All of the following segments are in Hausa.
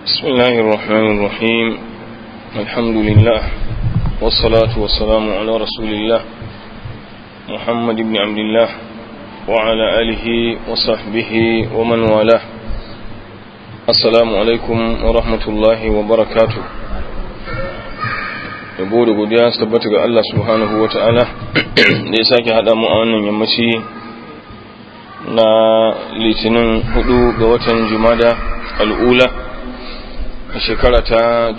بسم الله الرحمن الرحيم. الحمد لله والصلاة والسلام على رسول الله محمد بن عبد الله وعلى آله وصحبه ومن والاه. السلام عليكم ورحمة الله وبركاته. yabo da godiya su tabbata ga Allah subhanahu wa ta'ala da ya sake haɗa mu a wannan yammaci na litinin 4 ga watan Jumada al'ula a shekara ta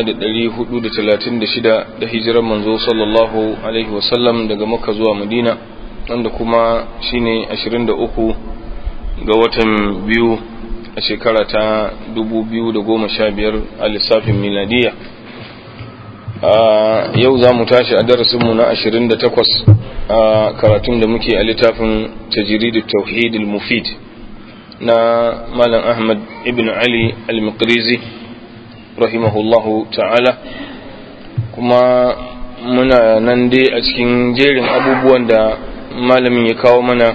1436 da hijirar manzo sallallahu alaihi wasallam daga Makka zuwa Madina, wanda kuma shine 23 ga watan biyu a shekara ta 2015 a lissafin miladiya. Yau za mu tashi a darasinmu na 28 a karatun da muke a littafin tajridut tauhid al-mufid na Malam Ahmad ibn Ali al-Maqrizi rahimahullahu ta'ala, kuma muna nan dai a cikin jerin abubuwan da malamin ya kawo mana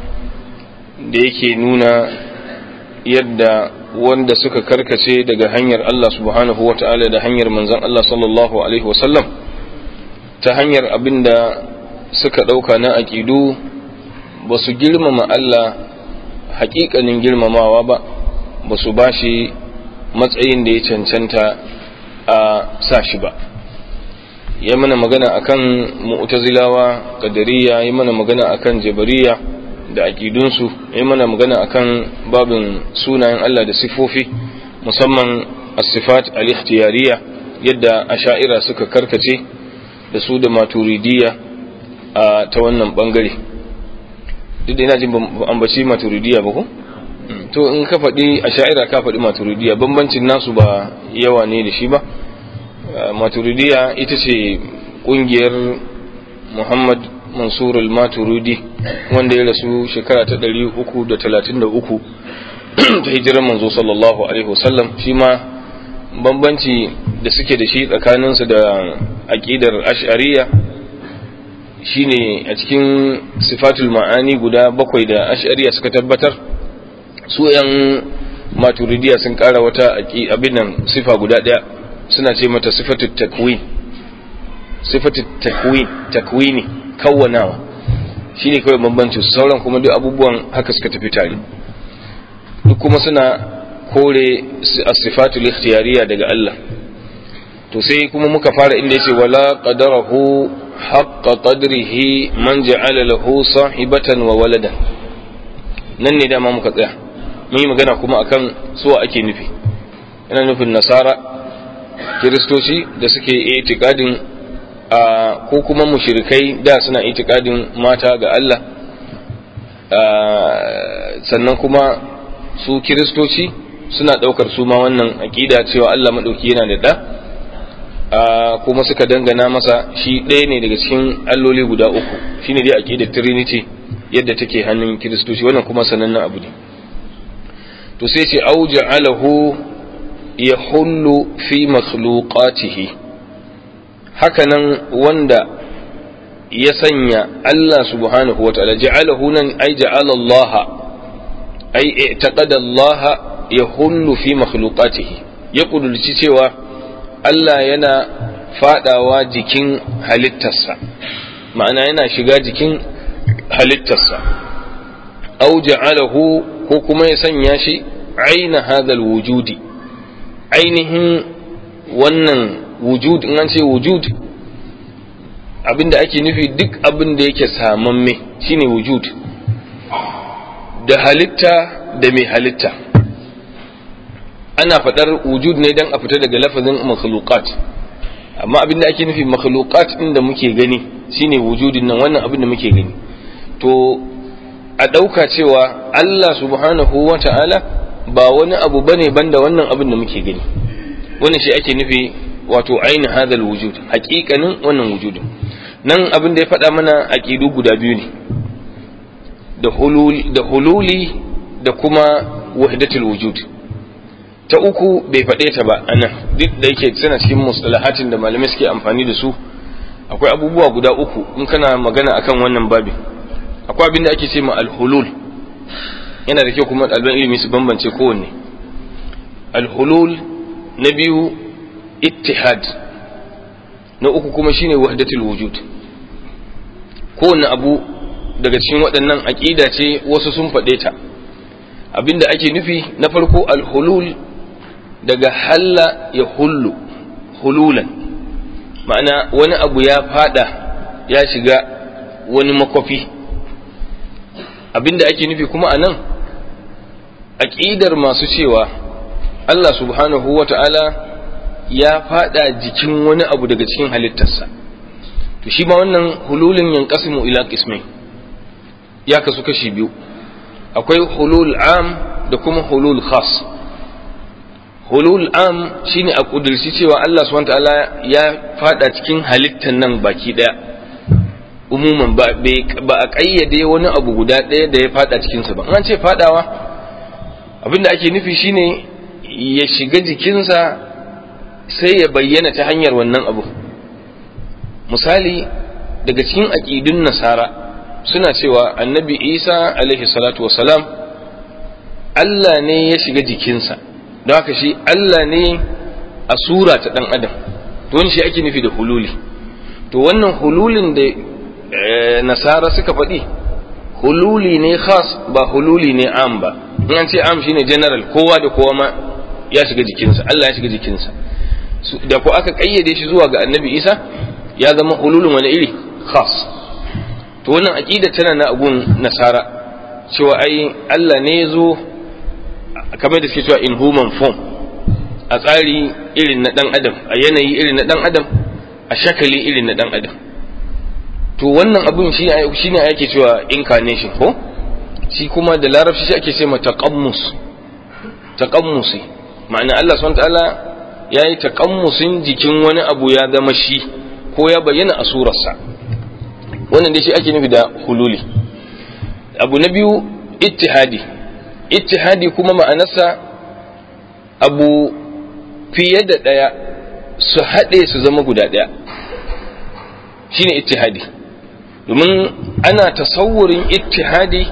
da yake nuna yadda wanda suka karkace daga hanyar Allah subhanahu wa ta'ala da hanyar manzon Allah sallallahu alaihi wasallam ta hanyar abinda suka ɗauka na aƙidu ba su girmama Allah haƙiƙanin girmamawa ba su ba shi matsayin da ya cancanta a sa shi ba. Ya mana magana akan mu'tazilawa, qadariyya, ya mana magana akan jabariya da aƙidunsu, ya mana magana akan babin sunayen Allah da sifofi, musamman as-sifat al-ikhtiyariyya, yadda asha'ira suka karkace da su da maturidiyya a ta wannan bangare. Duk da ina jin ambaci maturidiyya ba ko? To in ka faɗi asha'ira ka faɗi maturidiyya, bambancin nasu ba yawa ne da shi ba. Maturidiyya ita ce ƙungiyar Muhammad Mansur al-Maturidi wanda ya rasu shekara ta 333 ta hijirar manzo sallallahu alaihi wasallam. Shi ma bambanci da suke da shi tsakaninsu da aqidar ash'ariyya shine a cikin sifatul ma'ani guda 7 da ash'ariyya suka tabbatar, su yan maturidiyya sun kara wata abin nan sifa guda daya, suna ce mata sifatut takwin. Sifatut takwini kawwanawa shine kawai bambanci, sauran kuma duk abubuwan haka suka tafi tare. Duk kuma suna kore as-sifatul ikhtiyariyya daga Allah. To sai kuma muka fara inda yace wala qadarahu haqqa qadrihi man ja'ala lahu sahibatan wa waladan. Nan ne dama muka tsaya, mun yi magana kuma akan suwa ake nufi. Yana nufin nasara, kiristoci da suke itikadin ko kuma mushrikai da suna itikadin mata ga Allah, sannan kuma su kiristoci suna daukar su ma wannan aqida cewa Allah madauki yana da da, kuma suka dangana masa shi ɗaya ne daga cikin alloli guda uku. Shine dai aqidar trinity yadda take hannun kiristoci, wannan kuma sanannen abu ne. to sai ce au ja'alahu yahullu fi makhluqatihi, hakanan wanda ya sanya Allah subhanahu wataala, ja'alahu nan ai ja'ala Allah ai i'taqada Allah yahullu fi makhluqatihi, ya kudurci cewa Allah yana fadawa jikin halittarsa, ma'ana yana shiga jikin halittarsa. au ja'alahu, ko kuma ya sanya shi aina hadal wujudi, ainihin wannan wujud. In an ce wujud, abinda ake nufi duk abin da yake samamme shine wujud, da halitta da mai halitta. Ana faɗar wujud ne dan a fita daga lafazin makhluqat, amma abinda ake nufi makhluqat din da muke gani shine wujudin nan, wannan abin da muke gani. To a ɗauka cewa Allah subhanahu wa ta'ala ba wani abu bane banda wannan abin da muke gani, wannan shi ake nufi wato ainihin hadal wujud, haƙiƙanin wannan wujudin. Nan abin da ya faɗa mana aƙidu guda biyu ne, da hululi da kuma wahdatul wujud. Ta uku bai faɗe ta ba anan, duk da yake suna cikin mustalahatin da malamai suke amfani da su. Akwai abubuwa guda uku in kana magana akan wannan babin. Akwai abin da ake ce ma al-hulul, yana da kyau kuma ɗaliban ilimi su bambance kowanne. Al-hulul na biyu ittihad, na uku kuma shine wahdatul wujud. kowane abu daga cikin waɗannan aƙida ce wasu sun faɗe ta. Abinda ake nufi na farko al-hulul daga halla ya hullu hululan, ma'ana wani abu ya fada ya shiga wani makwafi. Abinda ake nufi kuma a nan aƙidar masu cewa Allah subhanahu wa ta'ala ya fada jikin wani abu daga cikin halittarsa, to shi ma wannan hululin yanqasimu ila qismain, ya kasu kashi biyu. Akwai hulul am da kuma hulul khas. Hulul am shine a kudirci cewa Allah subhanahu wa ta'ala ya fada cikin halittar nan baki daya, umuman ba a kayyade wani abu guda daya da ya fada cikinsa ba. An ce fadawa, abinda ake nufi shine ya shiga jikinsa sai ya bayyana ta hanyar wannan abu. Misali, daga cikin aqidun nasara suna cewa annabi Isa alaihi salatu wasalam Allah ne ya shiga jikinsa, don haka shi Allah ne a sura ta dan adam. To wani shi ake nufi da hululi. To wannan hululin da nasara suka faɗi hululi ne khas, ba hululi ne am ba. In an ce am shine general, kowa da kowa ma ya shiga jikinsa, Allah ya shiga jikinsa. Da ko aka kayyade shi zuwa ga annabi Isa ya zama hululun wani iri khas. To wannan aqida tana na agun nasara cewa ai Allah ne ya zo kamar da suke cewa in human form, a tsari irin na dan adam, a yanayi irin na dan adam, a shakali irin na dan adam. To wannan abun shine ake cewa incarnation ko shi kuma da larabci shi ake ce ma taqammusi, ma'ana Allah subhanahu wa ta'ala yayi taqammusin jikin wani abu ya zama shi ko ya bayyana a surarsa. Wannan dai shi ake nufi da hululi. Abu na biyu ittihadi kuma ma'anarsa abu fiye da ɗaya su haɗe su zama guda ɗaya, shine ittihadi. Domin ana tasawurin ittihadi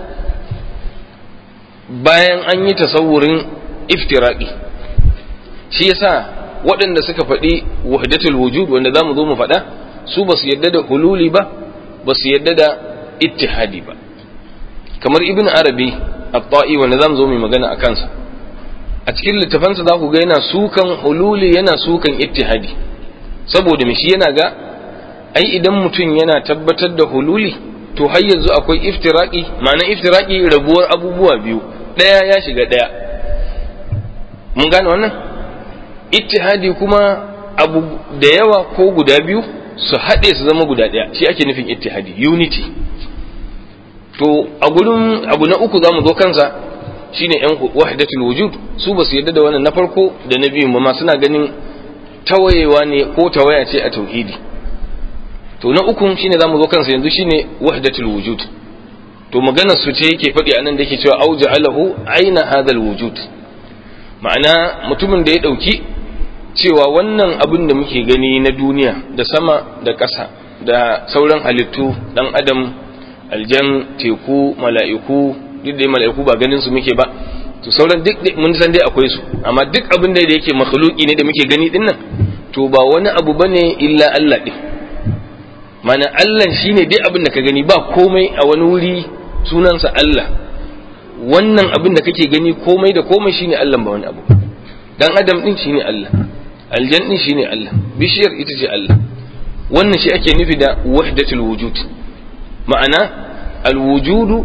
bayan an yi tasawurin iftiraqi. Shi yasa waɗanda suka faɗi wahdatul wujud, wanda zamu zo mu faɗa, su basu yadda da hululi ba, basu yadda da ittihadi ba. Kamar Ibn Arabi at-Ta'i, wanda zamu zo mu magana a kansa, a cikin littafansa za ku ga yana sukan hululi, yana sukan ittihadi. Saboda me? Shi yana ga ai idan mutum yana tabbatar da hululi, to har yanzu akwai iftiraqi. Ma'ana iftiraqi rabuwar abubuwa biyu, ɗaya ya shiga ɗaya. Mun gane wannan? Ittihadi kuma abu da yawa ko guda biyu su haɗe su zama guda ɗaya, shi ake nufin ittihadi, unity. To a gurin abu na uku zamu zo kansa, shine yan wahdatul wujud. Su basu yarda da wannan na farko da na biyu ma, suna ganin tawayewa ne ko tawaya ce a tauhidi. To na uku shine zamu zo kansa yanzu, shine wahdatul wujud. To maganar su ce yake faɗi anan da yake cewa auja'alahu aina hadal wujud, ma'ana mutumin da ya ɗauki cewa wannan abin da muke gani na duniya da sama da ƙasa da sauran halittu, ɗan adam, aljan, teku, mala'iku, duk da mala'iku ba ganin su muke ba, to sauran duk mun san dai akwai su, amma duk abin da yake makhluki ne da muke gani din nan, to ba wani abu bane illa Allah din. Mana Allah shine dai abin da ka gani, ba komai a wani wuri sunansa Allah. Wannan abin da kake gani komai da komai shine Allah, ba wani abu. Dan adam din shine Allah, aljan din shine Allah, bishiyar ita ce Allah. Wannan shi ake nufi da wahdatul wujud. Ma'ana alwujudu,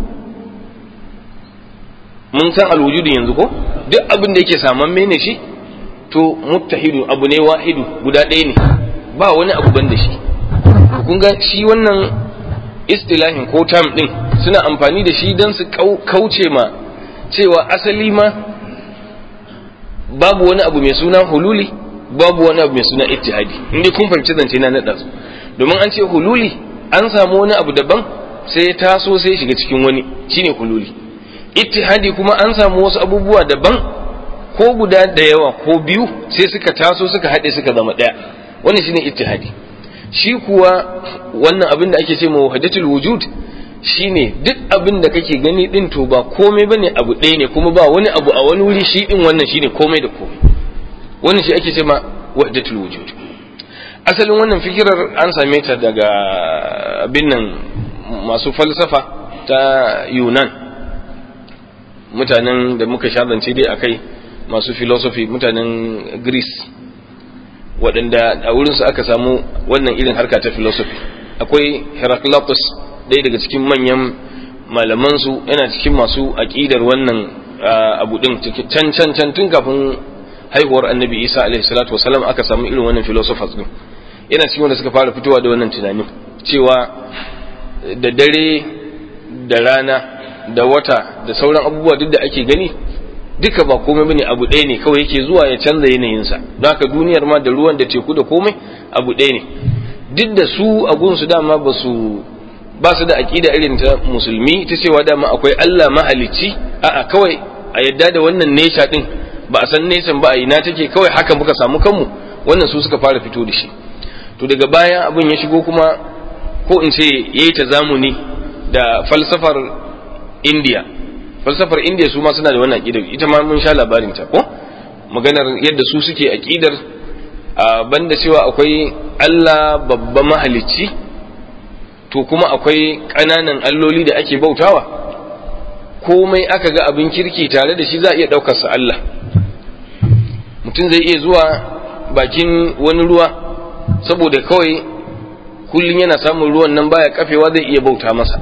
mun san alwujudu yanzu ko, duk abin da yake samamme ne shi, to muttahidu, abu ne wahidu, guda ɗaya ne, ba wani abu ban da shi. Kun ga shi wannan istilahin ko term din suna amfani da shi don su kauce ma cewa asali ma babu wani abu mai suna hululi, babu wani abu mai suna ittihadi. Inda kun fahimci zance na naɗa su, domin an ce hululi an samu wani abu daban sai ya taso sai ya shiga cikin wani, shine hululi. Ittihadi kuma an samu wasu abubuwa daban ko guda da yawa ko biyu sai suka taso suka haɗe suka zama ɗaya, wannan shine ittihadi. Shi kuwa wannan abin da ake ce ma wahdatul wujud shine duk abin da kake gani din to ba komai bane, abu ɗaya ne, kuma ba wani abu a wani wuri, shi din wannan shine komai da komai. wannan shi ake cewa wahdatul wujud. Asalin wannan fikirar an same ta daga abin nan masu falsafa ta Yunan, mutanen da muka shazance dai akai, masu philosophy, mutanen Greece, waɗanda a wurinsu aka samu wannan irin harka ta philosophy. Akwai Heraclitus, ɗaya daga cikin manyan malamansu, yana cikin masu aƙidar wannan abu ɗin can tun kafin haihuwar annabi Isa alaihi salatu wasalam aka samu irin wannan philosophers ɗin. Yana cikin wanda suka fara fitowa da wannan tunanin cewa da dare da rana da wata da sauran abubuwa duk da ake gani duka ba komai bane, abu ɗaya ne kawai yake zuwa ya canza yanayinsa. Don haka duniyar ma da ruwan da teku da komai abu ɗaya ne. Duk da su a gunsu dama ba su da aqida irin ta musulmi ta cewa dama akwai Allah mahalicci, a'a kawai a yadda da wannan nature din, ba a san nature ba a ina take, kawai haka muka samu kanmu. Wannan su suka fara fito da shi. To daga baya abin ya shigo kuma, ko in ce yayi tazamuni da falsafar India. Falsafar India su ma suna da wannan aqidar, ita ma mun sha labarin ta ko maganar yadda su suke aqidar, banda cewa akwai Allah babba mahalicci, to kuma akwai ƙananan alloli da ake bautawa. Komai aka ga abin kirki tare da shi za a iya ɗaukar sa Allah. Mutum zai iya zuwa bakin wani ruwa saboda kawai kullun yana samun ruwan nan baya kafewa, zai iya bauta masa.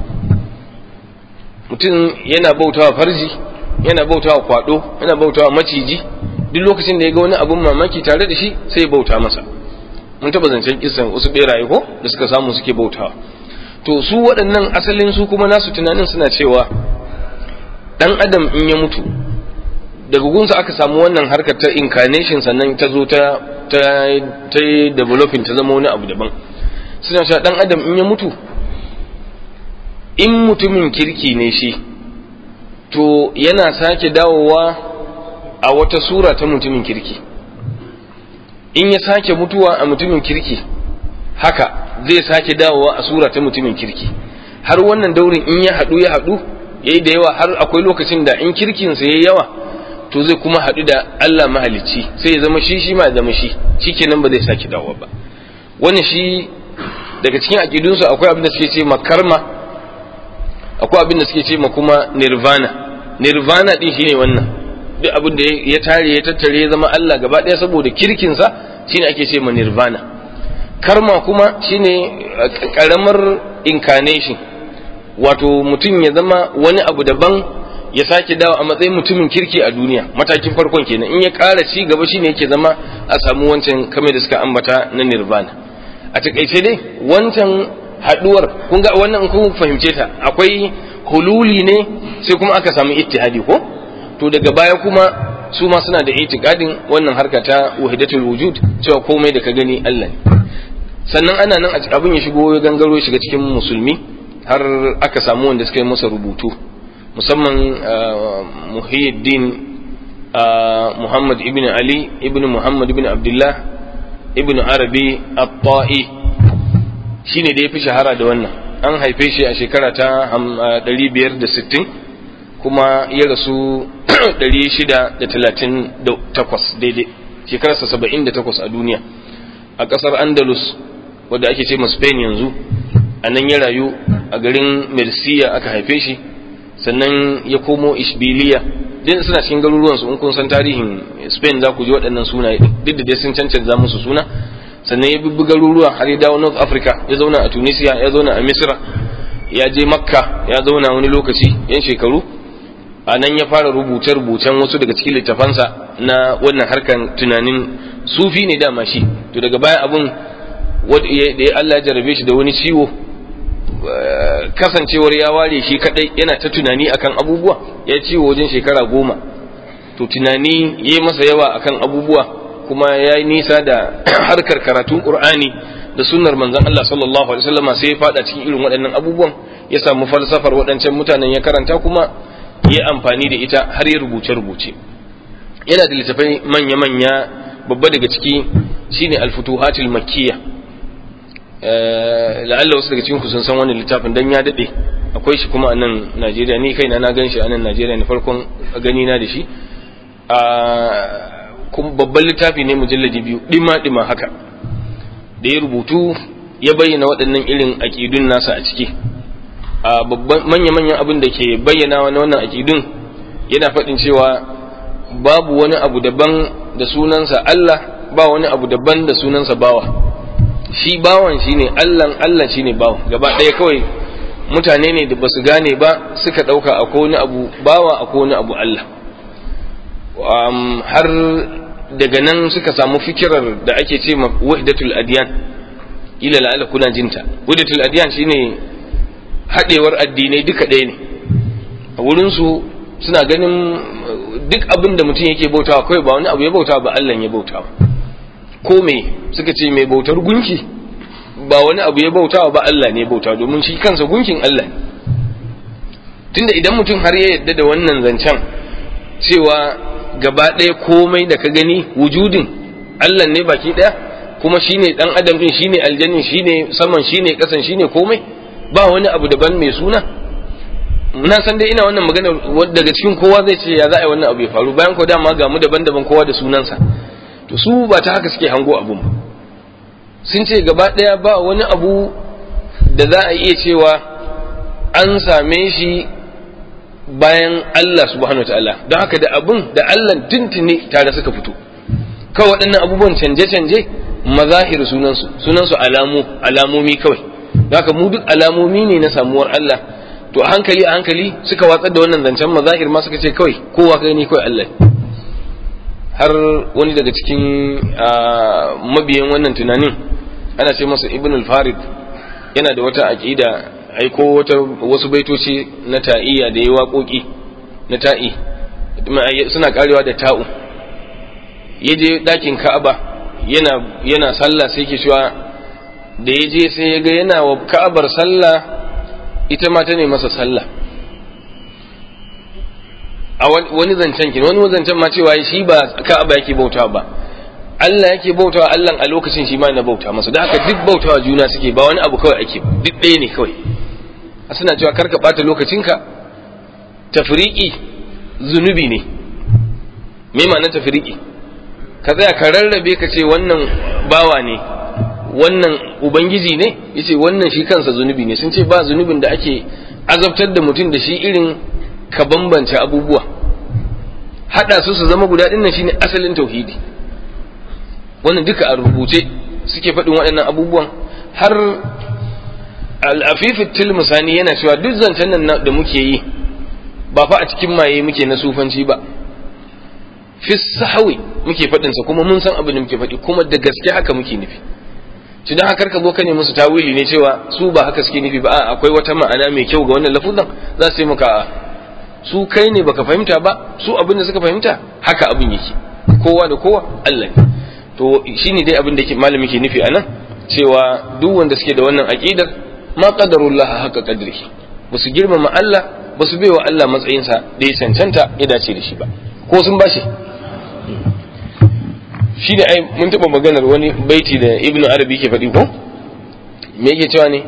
Mutum yana bautawa farji, yana bautawa kwado, yana bautawa maciji, duk lokacin da ya ga wani abun mamaki tare da shi sai ya bauta masa. Mun taba zancen kissan wasu beraye ko da suka samu suke bautawa. To su waɗannan asalin su kuma nasu tunanin suna cewa dan adam in ya mutu, daga gunsa aka samu wannan harkar ta incarnation, sannan ta zo ta developing ta zama wani abu daban. Suna cewa dan adam in ya mutu, in mutumin kirki ne shi, to yana sake dawowa a wata sura ta mutumin kirki. In ya sake mutuwa a mutumin kirki, haka zai sake dawowa a sura ta mutumin kirki. Har wannan daurin in ya haɗu yayi da yawa, har akwai lokacin da in kirkinsa yayi yawa to zai kuma haɗu da Allah mahalicci, sai ya zama shi ma ya zama shikenan ba zai sake dawowa ba. Wannan shi daga cikin aqidunsu akwai abin da suke ce ma karma, akwai abin da suke ce ma kuma nirvana din shine wannan, duk abin da ya tare ya tattare ya zama Allah gaba ɗaya saboda kirkinsa shine ake ce ma nirvana. Karma kuma shine karamar incarnation, wato mutum ya zama wani abu daban ya sake dawo a matsayin mutumin kirki a duniya. Matakin farkon kenan, in ya ƙara ci gaba shine yake zama a samu wancan kamar da suka ambata na nirvana. A takaice dai wancan haduwar, kun ga wannan kun fahimce ta, akwai hululi ne sai kuma aka samu ittihadi ko. To daga baya kuma su ma suna da itikadin wannan harka ta wahdatul wujud, cewa komai da ka gani Allah ne. Sannan ana nan abin ya shigo ya gangaro shiga cikin musulmi, har aka samu wanda suka yi masa rubutu, musamman Muhyiddin Muhammad ibn Ali ibn Muhammad ibn Abdullah ibn Arabi at-Ta'i, shine da ya fi shahara da wannan. An haife shi a shekara ta 560 kuma ya rasu 638 daidai, shekararsa 78 a duniya, a ƙasar Andalus wadda ake ce Spain yanzu. A nan ya rayu, a garin Mersiya aka haife shi, sannan ya komo Ishbiliya. Din suna cikin garuruwan su, in kun san tarihin Spain za ku ji waɗannan sunaye, duk da dai sun cancanta musu suna. Sannan ya bibbi garuruwa har ya dawo North Africa, ya zauna a Tunisia, ya zauna a Misra, ya je Makka, ya zauna wani lokaci yan shekaru. A nan ya fara rubuce-rubucen wasu daga cikin littafansa na wannan harkan tunanin sufi ne dama shi. To daga baya abun da Allah ya jarabe shi da wani ciwo, kasancewar ya ware shi kadai yana ta tunani akan abubuwa, ya ciwo wajen shekara 10. To tunani yayi masa yawa akan abubuwa, kuma ya yi nisa da harkar karatun Qur'ani da sunnar manzon Allah sallallahu alaihi wasallam, sai ya fada cikin irin waɗannan abubuwan. Ya samu falsafar waɗancan mutanen ya karanta, kuma ya amfani da ita har ya rubuce-rubuce. Yana da littafai manya-manya, babba daga ciki shine Al-Futuhatul Makkiyya. La'alla wasu daga cikin ku sun san wannan littafin dan ya dade, akwai shi kuma a nan Najeriya. Ni kaina na gan shi a nan Najeriya ne, farkon gani na da shi. kuma babban littafi ne mujalladi 2 dima haka da ya rubutu ya bayyana waɗannan irin aƙidun nasa a ciki. A babban manya-manyan abin da ke bayyana wannan aƙidun yana faɗin cewa babu wani abu daban da sunansa Allah, ba wani abu daban da sunansa bawa. Shi bawan shine Allah, Allah shine bawa. Gaba ɗaya kawai mutane ne da basu gane ba suka ɗauka akwai wani abu bawa, akwai wani abu Allah. Har daga nan suka samu fikirar da ake ce ma wahdatul adyan, ila la'ala kuna jinta. Wahdatul adyan shine haɗewar addinai duka ɗaya ne. A wurinsu suna ganin duk abin da mutum yake bautawa kawai ba wani abu ya bautawa ba, Allah ya bautawa. Ko me suka ce mai bautar gunki ba wani abu ya bautawa ba, Allah ne ya bautawa, domin shi kansa gunkin Allah ne. Tunda idan mutum har ya yadda da wannan zancen cewa gaba ɗaya komai da ka gani wujudin Allah ne baki ɗaya, kuma shine dan adam din, shine aljannin, shine saman, shine kasan, shine komai, ba wani abu daban mai suna. Na san dai ina wannan magana daga cikin kowa zai ce ya za a yi wannan abu ya faru, bayan ko dama ga mu daban-daban kowa da sunansa. To su ba ta haka suke hango abun ba. Sun ce gaba ɗaya ba wani abu da za a iya cewa an same shi bayan Allah subhanahu wa ta'ala, don haka da abun da Allah tuntuni tare suka fito. Kawai waɗannan abubuwan canje-canje mazahir sunansu alamomi kawai. Don haka mu duk alamomi ne na samuwar Allah. To a hankali suka watsar da wannan zancen mazahir ma suka ce kawai kowa kai ne kawai Allah. Har wani daga cikin mabiyan wannan tunanin ana ce masa Ibn al-Farid, yana da wata aqida, aiko wasu baitoci na ta'iyya da yayi waƙoƙi na ta'i suna karewa da ta'u. Yaje dakin Ka'aba yana sallah, sai ke cewa da yaje sai ya ga yana wa Ka'abar sallah, ita ma ta ne masa sallah. A wani zancen wani zancen ma cewa shi ba Ka'aba yake bautawa ba, Allah yake bautawa. Allah a lokacin shi ma na bauta masa. Da haka duk bautawa juna suke, ba wani abu kawai ake, duk ɗaya ne kawai. Suna cewa karka ɓata lokacinka, tafriqi zunubi ne. Me ma'anar tafriqi? Ka tsaya ka rarrabe ka ce wannan bawa ne, wannan ubangiji ne, yace wannan shi kansa zunubi ne. Sun ce ba zunubin da ake azabtar da mutum da shi irin ka bambance abubuwa, hada su zama guda dinnan shine asalin tauhidi. Wannan duka a rubuce suke faɗin waɗannan abubuwan. Har al-Afif at-Tilmisani yana cewa duk zancen nan da muke yi ba fa a cikin maye muke na sufanci ba, fi sahwi muke faɗin sa, kuma mun san abin da muke faɗi, kuma da gaske haka muke nufi. Shi dan haka ka zo ka ne musu tawili ne cewa su ba haka suke nufi ba, akwai wata ma'ana mai kyau ga wannan lafuzan, za su yi maka su kai ne baka fahimta ba, su abin da suka fahimta haka abin yake, kowa da kowa Allah ne. To shine dai abin da malami ke nufi anan, cewa duk wanda suke da wannan aqidar ma qadarullah haka qadrihi, basu girmama Allah, basu baiwa Allah matsayinsa da ya cancanta ya dace da shi ba, ko sun bashi. Shi ne ai mun taɓa maganar wani baiti da Ibn Arabi ke faɗi ko me yake cewa ne,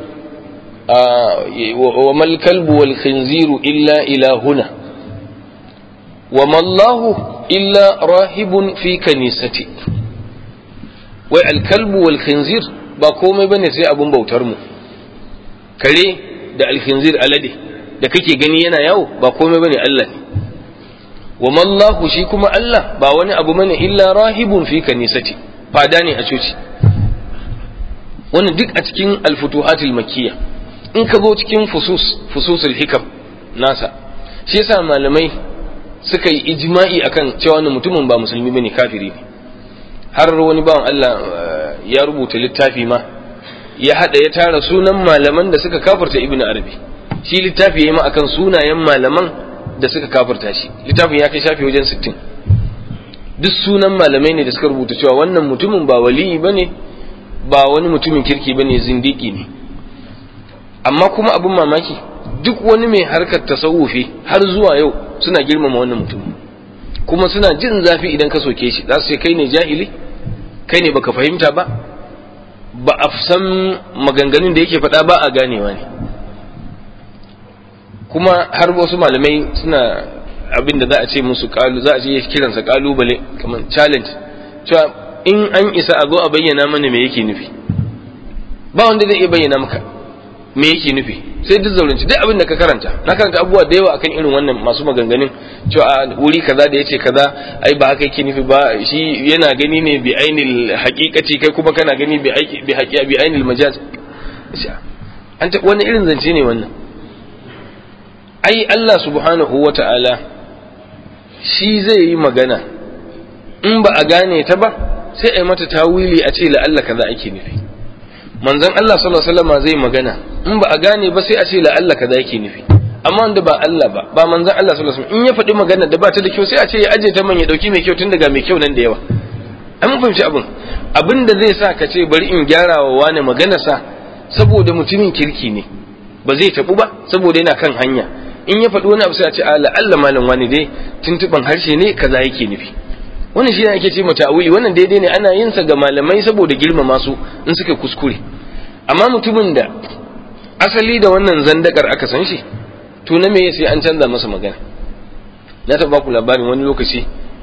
wa mal kalbu wal khinziru illa ilahuna wa mallahu illa rahibun fi kanisati. Wai al kalbu wal khinzir ba komai bane sai abun bautar mu. Kare da al khinzir, alade da kake gani yana yawo, ba komai bane Allah ne. Wa mallahu shi kuma Allah ba wani abu bane illa rahibun fi kanisati, fada ne a coci. Wannan duk a cikin al-futuhatul makkiyya. In ka zo cikin fususul hikam nasa, shi yasa malamai suka yi ijma'i akan cewa wannan mutumin ba musulmi bane, kafiri ne. Har wani bawan Allah ya rubuta littafi ma ya tara sunan malaman da suka kafirta Ibn Arabi. Shi littafi yayi ma akan sunayen malaman da suka kafirta shi. Littafin ya kai shafi wajen 60. Duk sunan malamai ne da suka rubuta cewa wannan mutumin ba waliyi bane, ba wani mutumin kirki bane, zindiki ne. Amma kuma abin mamaki, duk wani mai harkar tasawufi har zuwa yau suna girmama wannan mutum, kuma suna jin zafi idan ka soke shi. Za su ce kai ne jahili, kai ne baka fahimta ba, ba a san maganganun da yake faɗa ba a ganewa ne. Kuma har wasu malamai suna abin da za a ce musu za a ce kiransa kalubale kamar challenge, cewa in an isa a zo a bayyana mana me yake nufi. Ba wanda zai iya bayyana maka me yake nufi sai duk zaurinci duk abin da ka karanta. Na karanta abubuwa da yawa akan irin wannan masu maganganun cewa wuri kaza da yace kaza ai ba haka yake nufi ba, shi yana gani ne bi ainil haqiqati, kai kuma kana gani bi ainil majaz. An ta wani irin zance ne wannan? Ai Allah subhanahu wata'ala shi zai yi magana, in ba a gane ta ba sai a yi mata tawili a ce la'alla kaza ake nufi. Manzon Allah sallallahu alaihi wasallam zai magana, in ba a gane ba sai a ce la'alla kaza yake nufi. Amma wanda ba Allah ba manzon Allah sallallahu alaihi wasallam, in ya faɗi magana da ba ta da kyau sai a ce ya aje ta man ya dauki mai kyau tun daga mai kyau nan da yawa. An mun fahimci abin da zai sa ka ce bari in gyara wa wani magana sa saboda mutumin kirki ne, ba zai tabu ba saboda yana kan hanya. In ya faɗi wani abu sai a ce la'alla malam wani dai tuntuban harshe ne kaza yake nufi. Wannan shi ne ake ce ta'awili. Wannan daidai ne, ana yin sa ga malamai saboda girmama su in suka kuskure. Amma mutumin da asali da wannan zandakar aka san shi, to na me sai an canza masa magana. Na taɓa ku labarin wani lokaci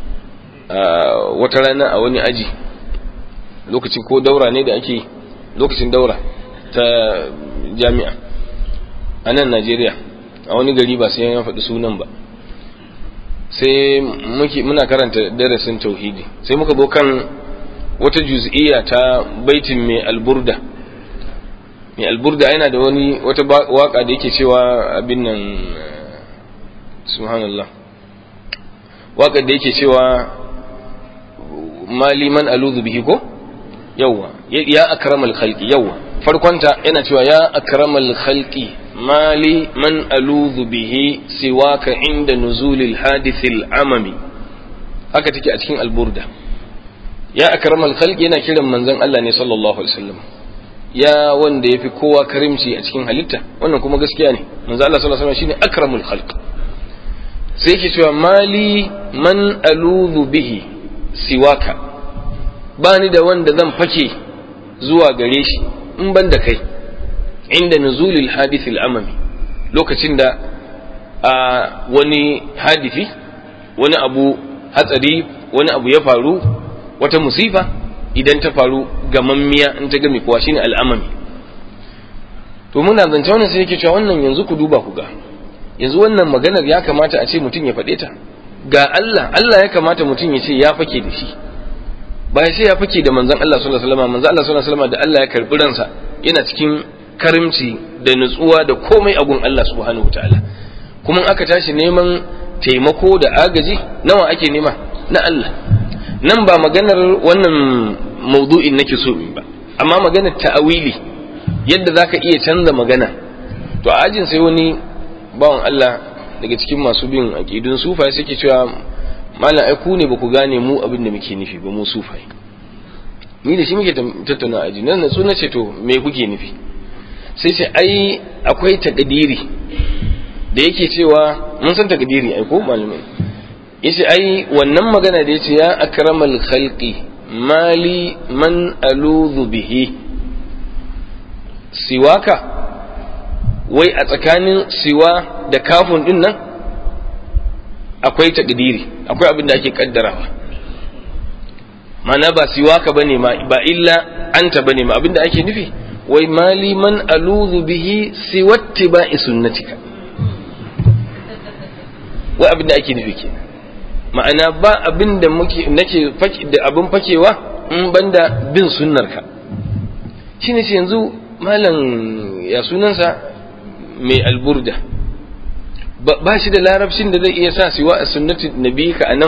wata rana a wani aji, lokacin ko daura ne da ake, lokacin daura ta jami'a a nan Najeriya, a wani gari ba sai ya faɗi sunan ba, sai muna karanta darasin tauhidi, sai muka zo kan wata juz'iyya ta baitin mai alburda. Mai alburda yana da wata waka da yake cewa abin nan, subhanallah, waka da yake cewa mali man aluzu bihi, ko yawa ya akramal khalqi, yawa farkonta yana cewa ya akramal khalqi mali man aluzu bihi siwaka inda nuzulil hadithil amami. Haka take a cikin alburda. Ya akramal khalqi yana kiran manzon Allah ne sallallahu alaihi wasallam, ya wanda yafi kowa karimci a cikin halitta. Wannan kuma gaskiya ne, manzon Allah sallallahu alaihi wasallam shine akramul khalq. Sai yake cewa mali man aluzu bihi siwaka, bani da wanda zan fake zuwa gare shi in ban da kai, inda nuzulil hadith al-amami, lokacin da wani hadifi, wani abu hatsari, wani abu ya faru, wata musifa idan ta faru gamammiya in ta game kowa, shine al-amami. To muna zance wannan sai yake cewa wannan yanzu ku duba ku ga, yanzu wannan maganar ya kamata a ce mutum ya faɗe ta ga Allah ya kamata mutum ya ce ya fake da shi, ba ya ce ya fake da manzon Allah sallallahu alaihi wasallam. Manzon Allah sallallahu alaihi wasallam da Allah ya karbi ransa yana cikin karimci da nutsuwa da komai a gun Allah subhanahu wataala. Kuma aka tashi neman taimako da agaji, nawa ake nema? Na Allah. Nan ba maganar wannan maudu'in nake so in ba, amma maganar ta'awili, yadda zaka iya canza magana. To a ajin sai wani bawan Allah daga cikin masu bin aqidun sufai suke cewa malam ai ku ne ba ku gane mu abin da muke nufi ba, mu sufai. Ni da shi muke tattauna aji nan su nace to me kuke nufi? Sai ce ai akwai takdiri da yake cewa, mun san takdiri ai ko malamai, yace ai wannan magana da yace ya akramal khalqi mali man aluzu bihi siwaka, wai a tsakanin siwa da kafun din nan akwai takdiri, akwai abin da ake kaddarawa. Mana ba siwaka bane ma, ba illa anta bane ma, abin da ake nufi wai mali man aluzu bihi siwattiba'i sunnatika, wai abin da ake nufi kenan. Ma'ana ba abin da nake da abin fakewa in banda bin sunnarka. Shine ce yanzu malam ya sunansa mai alburda ba shi da larabcin da zai iya sa siwa sunnati nabika anan,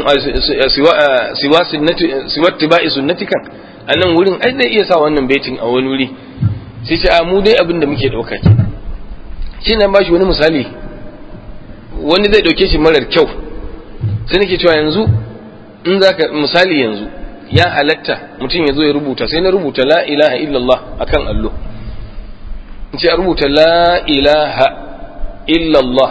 siwa tibai sunnatika anan wurin, ai zai iya sa wannan baitin a wani wuri. Sai ce a mu dai abin da muke dauka kenan. Shi nan ba shi wani misali, wani zai dauke shi marar kyau, sai nake cewa yanzu in zaka misali, yanzu ya halatta mutum ya zo ya rubuta, sai na rubuta la ilaha illallah akan allo, in ce a rubuta la ilaha illallah,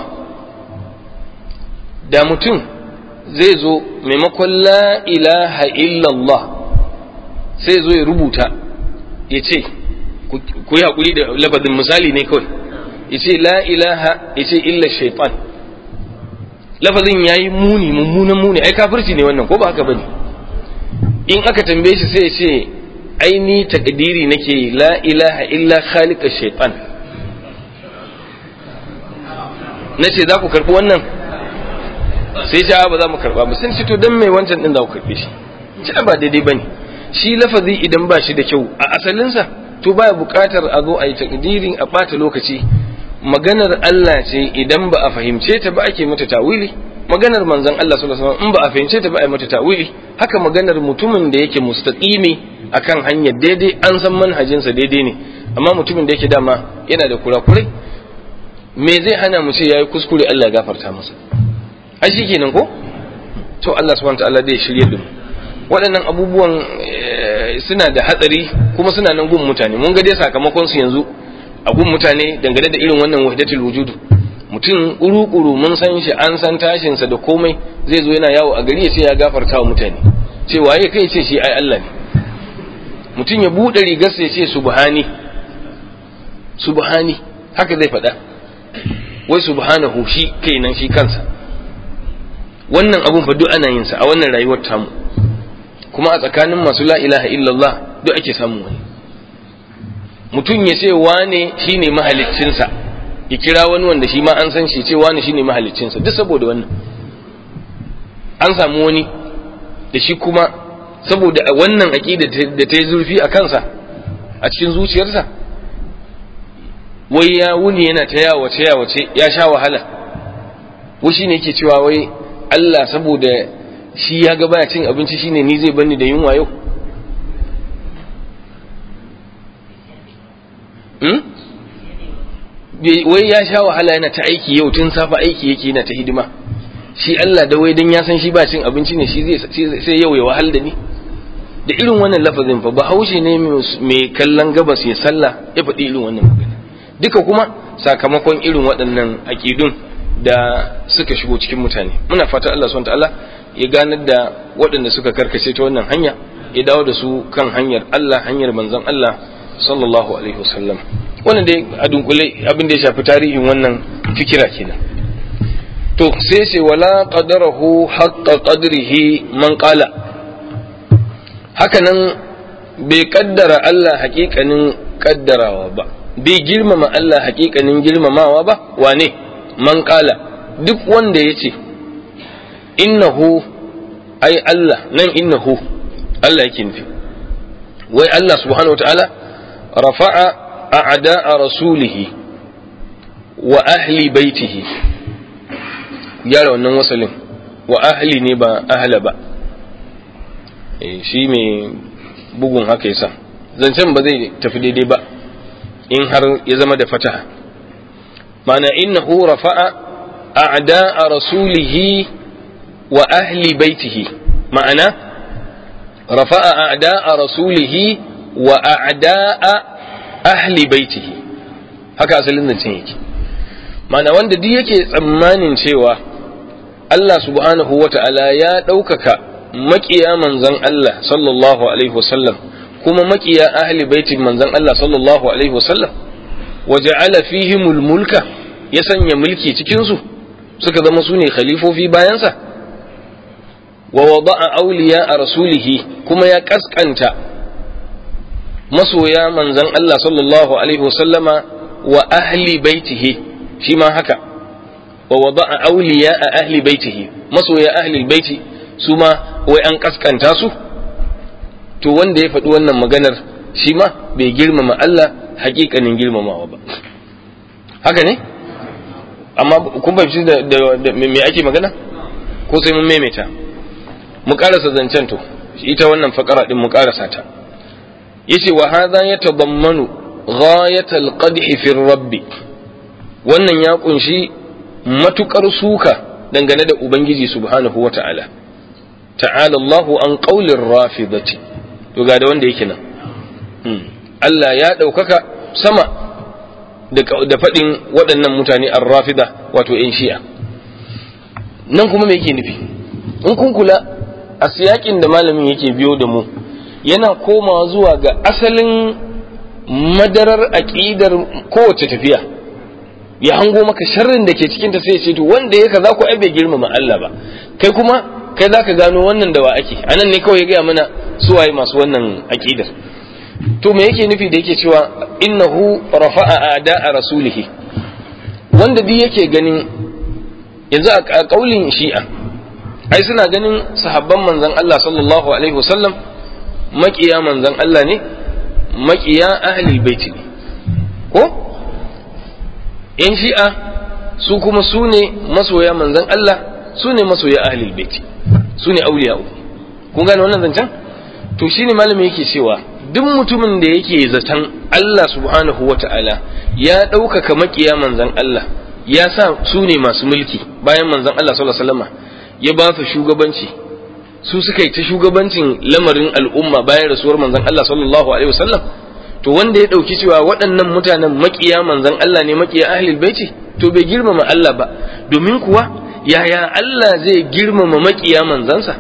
da mutum zai zo maimakon la ilaha illallah sai zo ya rubuta ya ce, ku yi haƙuri da lafazin misali ne kawai, ya ce la ilaha, ya ce illa shaitan, lafazin yayi muni, mummunan muni, ai kafirci ne wannan, ko ba haka bane? In aka tambaye shi sai ya ce ai ni takdiri nake la ilaha illa khaliqash shaytan. Nace za ku karbi wannan? Sai ya ba za mu karba ba. Sun ce to dan mai wancan din za ku karbe shi? Ce ba daidai bane. Shi lafazi idan ba shi da kyau a asalinsa to baya buƙatar a zo a yi takdirin a ɓata lokaci. Maganar Allah ce idan ba a fahimce ta ba ake mata tawili, maganar manzon Allah sallallahu alaihi wasallam in ba a fahimce ta ba a mata tawili, haka maganar mutumin da yake mustaqimi akan hanyar daidai, an san manhajinsa daidai ne, amma mutumin da yake dama yana da kurakurai, me zai hana mu ce yayi kuskure Allah ya gafarta masa? ai shikenan ko? To Allah subhanahu wa ta'ala dai shirye da mu. Waɗannan abubuwan suna da hatsari kuma suna nan gun mutane. Mun ga dai sakamakon su yanzu a gun mutane dangane da irin wannan wahdatul wujud. Mutum kuru-kuru mun san shi, an san tashin sa da komai, zai zo yana yawo a gari ya ce ya gafarta wa mutane. Ce waye kai ce shi ai Allah ne. Mutum ya bude rigar sa ya ce subhani. Subhani haka zai faɗa. Wai subhanahu shi kenan shi kansa. Wannan abun fa duk ana yin sa a wannan rayuwar tamu. Kuma a tsakanin masu la ilaha illallah duk ake samun wani. Mutum ya ce wane shine mahaliccinsa, ya kira wani wanda shi ma an san shi ce wane shine mahaliccinsa, duk saboda wannan. An samu wani da shi kuma saboda wannan aqida da ta yi zurfi a kansa a cikin zuciyarsa, wai ya wuni yana ta yawace ya sha wahala, wai shine yake cewa wai Allah saboda shi ya ga baya cin abinci shine ni zai bani da yunwa yau. Wai ya sha wahala yana ta aiki yau, tun safa aiki yake yana ta hidima, shi Allah da wai dan ya san shi ba cin abinci ne shi sai yau ya wahal da ni. Da irin wannan lafazin fa Bahaushe ne mai kallon gabas ya sallah ya faɗi irin wannan magana. Duka kuma sakamakon irin waɗannan aƙidun da suka shigo cikin mutane. Muna fata Allah subhanahu wa ta'ala ya ganar da waɗanda suka karkace ta wannan hanya, ya dawo da su kan hanyar Allah, hanyar manzon Allah sallallahu alaihi wasallam. Wannan dai a dunkule abin da ya shafi tarihin wannan fikira kenan. To sai ce wala qadarahu haqqa qadrihi man qala, haka nan bai kaddara Allah haƙiƙanin kaddarawa ba, bai girmama Allah haƙiƙanin girmamawa ba. Wane? Man qala, duk wanda yace innahu ai Allah, nan innahu Allah yake nufi, wai Allah subhanahu wa ta'ala rafa'a a'da'a rasulihi wa ahli baitihi. Gyara wannan wasalin, wa ahli ne ba ahla ba, shi mai bugun haka yasa zancen ba zai tafi daidai ba in har ya zama da fataha. Ma'ana innahu rafa'a a'da'a rasulihi wa ahli baitihi, ma'ana rafa'a a'da'a rasulihi wa a'da'a ahli baitihi, haka asalin zancen yake. Ma'ana wanda duk yake tsammanin cewa Allah subhanahu wa ta'ala ya ɗaukaka maƙiya manzan Allah sallallahu alaihi wasallam kuma maƙiya ahli baitin manzan Allah sallallahu alaihi wasallam, wa ja'ala fihimul mulka, ya sanya mulki cikinsu suka zama su ne khalifofi bayansa, wa wada'a awliya a rasulihi, kuma ya kaskanta masoya manzan Allah sallallahu alaihi wasallama wa ahli baitihi, shi ma haka, wa wada'a awliya a ahli baitihi, masoya ahli baiti su ma wai an kaskanta su. To wanda ya faɗi wannan maganar shi ma bai girmama Allah haƙiƙanin girmamawa ba. Haka ne? Amma kun fahimci da me ake magana? Ko sai mun maimaita? Mu ƙarasa zancen to, ita wannan faƙara ɗin mu ƙarasa ta. Yace wa hadha yatadammanu ghayatal qadhi fi rabbi. Wannan ya kunshi matukar suka dangane da Ubangiji subhanahu wa ta'ala. Ta'ala Allahu an qaulir rafidati. To ga da wanda yake nan. Allah ya ɗaukaka sama da faɗin waɗannan mutane ar-rafida, wato ‘yan shi'a. Nan kuma me yake nufi? In kun kula a siyakin da malamin yake biyo da mu, yana komawa zuwa ga asalin madarar aƙidar kowace tafiya. ya hango maka sharrin da ke cikin ta sai ya ce to wanda ya kaza ko ai bai girmama Allah ba, kai kuma kai zaka gano wannan da wa ake. Anan ne kawai ya gaya mana suwaye masu wannan aqidar. To me yake nufi da yake cewa innahu rafa'a a'da'a rasulihi, wanda duk yake ganin yanzu a kaulin shi'a ai suna ganin sahabban manzon Allah sallallahu alaihi wasallam makiya manzon Allah ne, makiya ahlul bait ne ko yan shi'a su kuma su ne masoya manzon Allah, su ne masoya ahlul bait, su ne auliya. kun gane wannan zancen? To shine malami yake cewa duk mutumin da yake zaton Allah subhanahu wata'ala ya ɗaukaka makiya manzon Allah, ya sa su ne masu mulki bayan manzon Allah sallallahu alaihi wasallam, ya ba su shugabanci, su suka yi ta shugabancin lamarin al'umma bayan rasuwar manzon Allah sallallahu alaihi wasallam, to wanda ya ɗauki cewa waɗannan mutanen makiya manzon Allah ne, makiya ahlul baiti, to bai girmama Allah ba. Domin kuwa yaya Allah zai girmama makiya manzansa?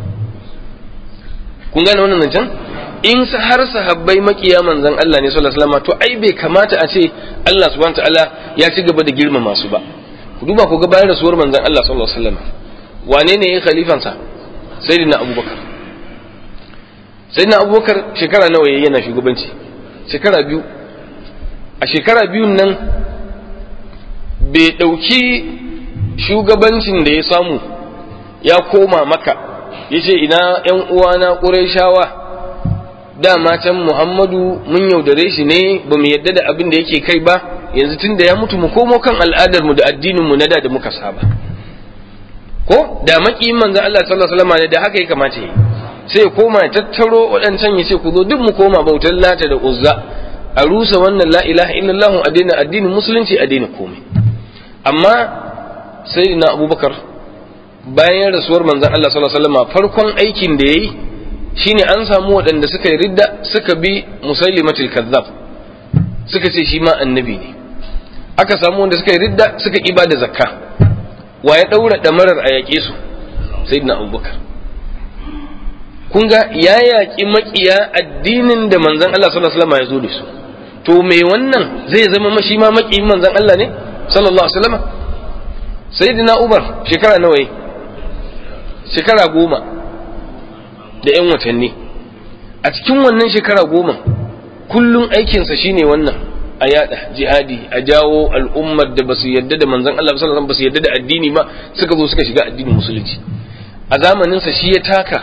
kun gane wannan zancen? In har sahabbai makiya manzon Allah ne sallallahu alaihi wasallam, to ai bai kamata a ce Allah subhanahu wataala ya ci gaba da girmama su ba. Ku duba ku ga bayan rasuwar manzon Allah sallallahu alaihi wasallam, wane ne ya khalifan sa? Sayyidina Abubakar. Sayyidina Abubakar shekara nawa yayi yana shugabanci? Shekara 2. A shekara 2 nan bai dauki shugabancin da ya samu ya koma Makka yace ina ƴan uwana Qurayshawa, dama can Muhammadu mun yaudare shi ne, ba mu yadda da abin da yake kai ba, yanzu tun da ya mutu mu komo kan al'adar mu da addinin mu na da muka saba. Ko da makiyin manzon Allah sallallahu alaihi wasallam ne, da haka ya kamata yi, sai ya koma ya tattaro waɗancan ya ce ku zo duk mu koma bautar Lata da Uzza, a rusa wannan la ilaha illallah, addinin musulunci, addinin komai. Amma sayyidina Abubakar bayan rasuwar manzon Allah sallallahu alaihi wasallam, farkon aikin da yayi shine an samu waɗanda suka yi ridda suka bi Musailimatul Kazzab, suka ce shi ma annabi ne. Aka samu wanda suka yi ridda suka ƙi da zakka. Wa ya ɗaura ɗamarar a yaƙe su? Sayyidina Abubakar. Kun ga ya yaƙi maƙiya addinin da manzon Allah sallallahu alaihi wasallam ya zo da su. To me wannan zai zama shi ma maƙiyin manzon Allah ne sallallahu alaihi wasallam? Sayyidina Umar shekara nawa yi? Shekara 10 da 'yan watanni. A cikin wannan shekara 10 kullum aikinsa shine wannan, a yada jihadi, a jawo al'ummar da basu yadda da manzon Allah sallallahu alaihi wasallam, basu yadda da addini ba, suka zo suka shiga addinin musulunci. A zamaninsa shi ya taka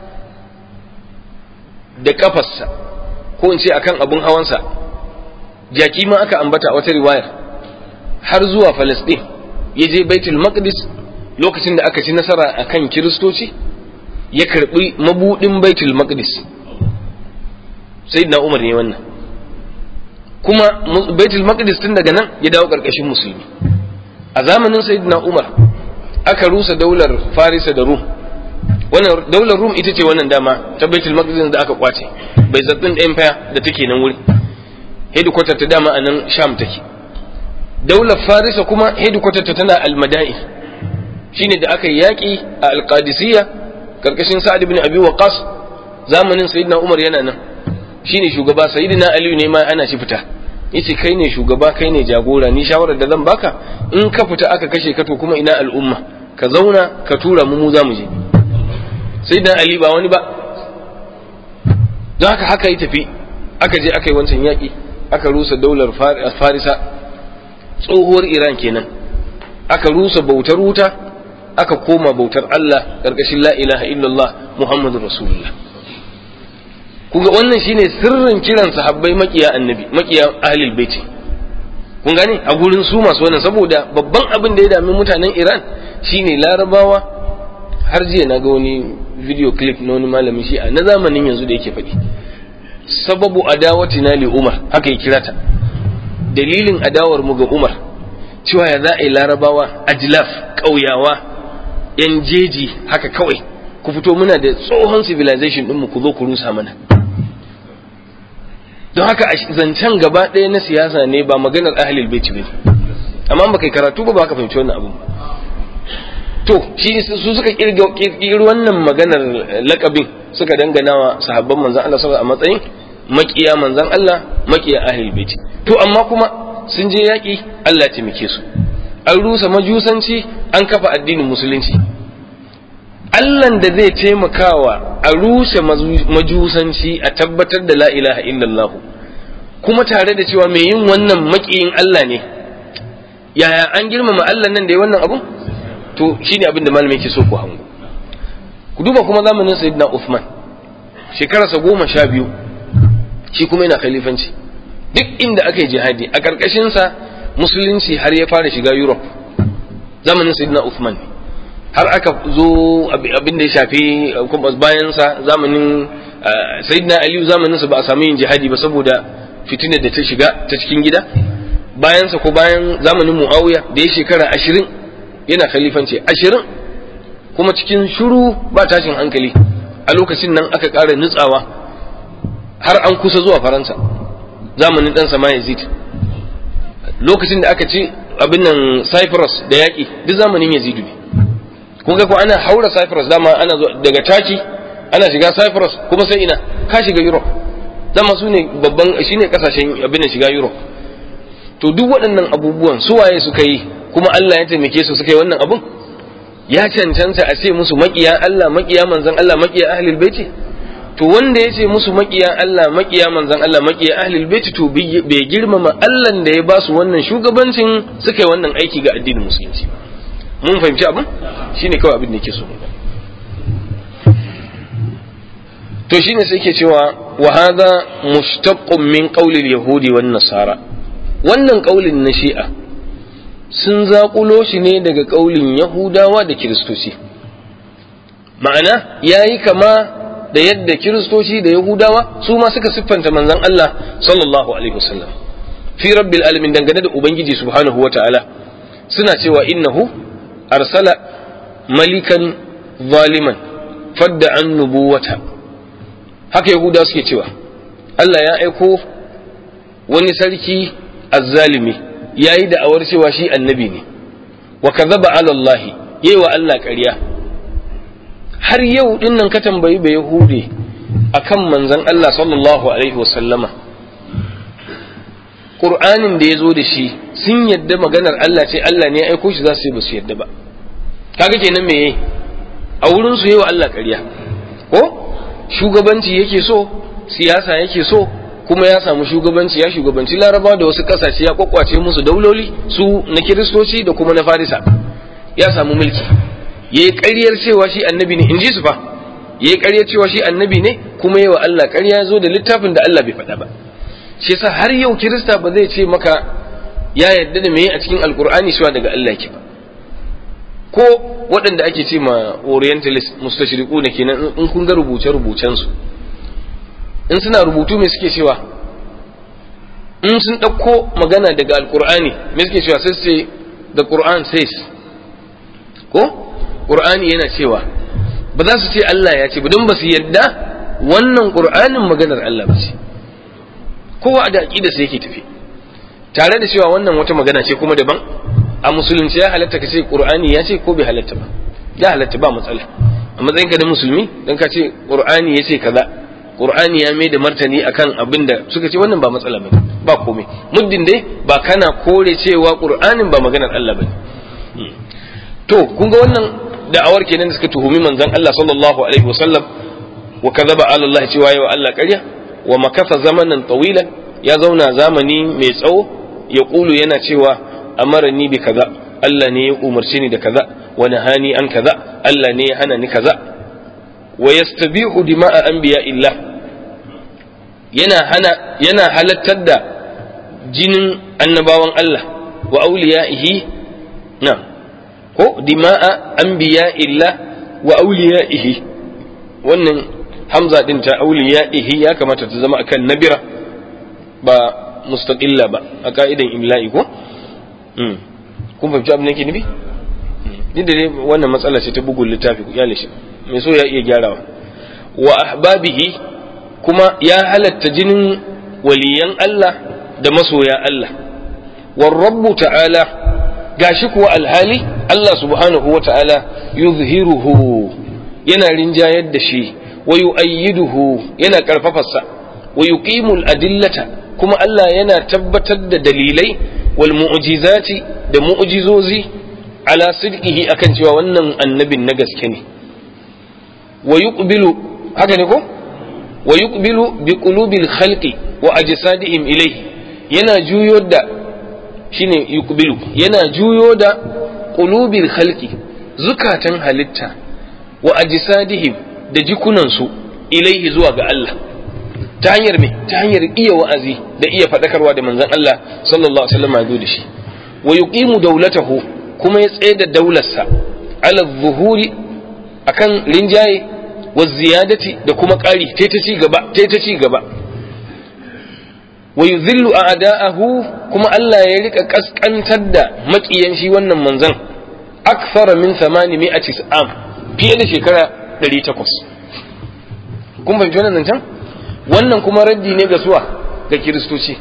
da kafarsa, ko in ce akan abun hawansa, jaki ma aka ambata a wata riwayar, har zuwa Palestine, ya je Baitul Maqdis lokacin da aka ci nasara akan Kiristoci, ya karbi mabudin Baitul Maqdis. Sayyidina Umar ne wannan. Kuma Baitul Maqdis tun daga nan ya dawo karkashin musulmi. A zamanin Sayyidina Umar aka rusa daular Farisa da Rum. Wannan daular Rum ita ce wannan dama ta Baitul Maqdis da aka kwace, Byzantine Empire da take nan wuri. Headquarter ta dama a nan Sham take. Daular Farisa kuma headquarter ta tana Al-Madain. Shine da aka yaki a Al-Qadisiyya karkashin Sa'ad ibn Abi Waqqas, zamanin Sayyidina Umar yana nan, shine shugaba. Sayyidina Ali ne ma ana shi fita, yace kai ne shugaba, kai ne jagora, ni shawarar da zan baka, in ka fita aka kashe ka to kuma ina al'umma, ka zauna ka tura mu za mu je. Sayyidina Ali ba wani ba, don haka yi tafi, aka je aka yi wancan yaki, aka rusa daular Farisa, tsohuwar Iran kenan, aka rusa bautar wuta, aka koma bautar Allah ƙarƙashin la ilaha illallah Muhammadur Rasulullah. Kuga wannan shine sirrin kiran sahabbai makiya annabi, makiya ahlul bait. Kun gane a gurin su masu wannan, saboda babban abin da ya dami mutanen Iran shine Larabawa. Har jiya na ga wani video clip na wani malamin shi'a na zamanin yanzu da yake faɗi, sababu adawatina li Umar, haka ya kira ta, dalilin adawar mu ga Umar, cewa ya za a yi Larabawa ajlaf, ƙauyawa, yan jeji haka kawai ku fito, muna da tsohon civilization ɗinmu ku zo ku rusa mana. Don haka zancen gaba ɗaya na siyasa ne, ba maganar ahlul bait ba. Amma ba kai karatu ba ka fahimci wannan abun. To shi su suka kirkiri wannan maganar lakabin, suka dangana wa sahabban manzon Allah sallallahu alaihi wasallam a matsayin makiya manzon Allah, makiya ahlul bait. To amma kuma sun je yaƙi Allah ya taimake su, an rusa majusanci an kafa addinin musulunci. Allahn da zai taimakawa a rushe majusanci a tabbatar da la ilaha illallah kuma tare da cewa mai yin wannan maƙiyin Allah ne, yaya an girmama Allah nan da ya wannan abun? To shine abin da malamai ke so ku hango. Ku duba kuma zamanin Sayyidina Uthman, shekararsa 12 shi kuma yana khalifanci, duk inda aka yi jihadi a ƙarƙashinsa musulunci har ya fara shiga Europe. Zamanin Sayyidina Uthman har aka zo abin da ya shafi bayansa zamanin Sayyidina Aliyu, zamaninsa ba a samu yin jihadi ba saboda fitinar da ta shiga ta cikin gida. Bayansa ko bayan zamanin Muawiya da ya shekara 20 yana khalifanci 20 kuma cikin shuru ba tashin hankali. A lokacin nan aka ƙara nutsawa har an kusa zuwa Faransa zamanin ɗansa ma Yazid. Lokacin da aka ci abin nan Cyprus da yaƙi duk zamanin Yazidu ne. Kun ga ko ana haura Cyprus, dama ana daga Turkey ana shiga Cyprus kuma sai ina ka shiga Europe, dama su ne babban shine kasashen abin da shiga Europe. To duk waɗannan abubuwan su waye suka yi kuma Allah ya taimake su suka yi wannan abun? Ya cancanta a ce musu maƙiya Allah, maƙiya manzon Allah, maƙiya ahlul baiti? To wanda ya ce musu maƙiya Allah, maƙiya manzon Allah, maƙiya ahlul baiti, to bai girmama Allah da ya ba su wannan shugabancin suka yi wannan aiki ga addinin musulunci. Mun fahimci abin? Shine kawai abin da yake so. To shine sai yake cewa wa hadha mushtaqqun min qawli al-yahudi wan nasara. Wannan kaulin na Shi'a sun zaƙulo shi ne daga kaulin Yahudawa da Kiristoci. Ma'ana yayi kama da yadda Kiristoci da Yahudawa su ma suka siffanta manzon Allah sallallahu alaihi wasallam fi rabbil alamin dangane da ubangiji subhanahu wataala, suna cewa innahu arsala malikan zaliman fadda an nubuwata. Haka Yahudawa suke cewa Allah ya aiko wani sarki azzalimi, yayi da'awar cewa shi annabi ne, wa kadhaba ala Allah, yayi wa Allah ƙarya. Har yau din nan ka tambayi ba Yahude akan manzon Allah sallallahu alaihi wasallama, Qur'anin da yazo da shi sun yadda maganar Allah ce, Allah ne ya aiko shi, za su yi ba su yadda ba. Kaga kenan me yayi? A wurin su yayi wa Allah ƙarya. Ko shugabanci yake so, siyasa yake so, kuma ya samu shugabanci, ya shugabanci Larabawa da wasu kasashe, ya kwakwace musu dauloli su na Kiristoci da kuma na Farisa, ya samu mulki. Yayi ƙaryar cewa shi annabi ne, inji su fa. Yayi ƙaryar cewa shi annabi ne kuma yayi wa Allah ƙarya, zo da littafin da Allah bai faɗa ba. Shi yasa har yau Kirista ba zai ce maka ya yarda da meye a cikin Alƙur'ani cewa daga Allah yake ba. Ko waɗanda ake ce ma Orientalist mustashriquna kenan, in kun ga rubuce-rubucen su, in suna rubutu me suke cewa? In sun ɗauko magana daga Alƙur'ani me suke cewa? Sai su ce the Quran says, ko Qur'ani yana cewa, ba za su ce Allah ya ce ba, don ba su yadda wannan Qur'anin maganar Allah ba ce. Kowa da aqida sai yake tafi tare da cewa wannan wata magana ce kuma daban. A musulunci ya halatta ka ce Qur'ani ya ce ko bai halatta ba? Ya halatta, ba matsala. A matsayin ka da musulmi dan ka ce Qur'ani ya ce kaza, Qur'ani ya mai da martani akan abin da suka ce, wannan ba matsala bane, ba komai, muddin dai ba kana kore cewa Qur'anin ba maganar Allah bane. To kun ga wannan da'awar kenan da suka tuhumi manzon Allah sallallahu alaihi wasallam, wa kadhaba ala Allah, cewa yawa Allah ƙarya, wa makafa zamanan tawilan, ya zauna zamani mai tsawo, ya kulu yana cewa amarani bi kaza, Allah ne ya umarci ni da kaza, wa nahani an kaza, Allah ne ya hana ni kaza. Wa yastabihu dima'a anbiya illah, yana halattar da jinin annabawan Allah wa auliya'ihi, na ko dima'a anbiya illah wa auliya'ihi. Wannan hamza din ta auliya'ihi ya kamata ta zama akan nabira ba mustaqilla ba a ka'idan imla'i, ko kun fahimci abin da yake nufi? Duk da dai wannan matsala ce ta bugun littafi, ku kyale shi, mai so ya iya gyarawa. Wa ahbabihi, kuma ya halatta jinin waliyan Allah da masoya Allah. War rabbu ta'ala, gashi kuwa alhali Allah subhanahu wa ta'ala yuzhiruhu, yana rinjayar da shi, wa yu'ayyiduhu, yana karfafarsa, wa yuqimul adillata, kuma Allah yana tabbatar da dalilai wal mu'jizati da mu'jizozi ala sidqihi akan cewa wannan annabin na gaske ne wa yuqbilu haka ne ko wa yuqbilu bi qulubil khalqi wa ajsadihim ilayhi yana juyo da shine yuqbilu yana juyo da qulubil khalqi zukatan halitta wa ajsadihim da jikunan su ilayhi zuwa ga Allah ta hanyar me ta hanyar iya wa'azi da iya fadakarwa da manzon Allah sallallahu alaihi wasallam ya da shi wa yuqimu dawlatahu kuma ya tsaye da daularsa ala zuhuri akan rinjaye wa ziyadati da kuma ƙari ta ci gaba wa yuzillu a'da'ahu kuma Allah ya rika kaskantar da makiyan shi wannan manzon akthara min 800 am fiye da shekara 800 kun fahimci wannan can wannan kuma raddi ne ga suwa ga kiristoci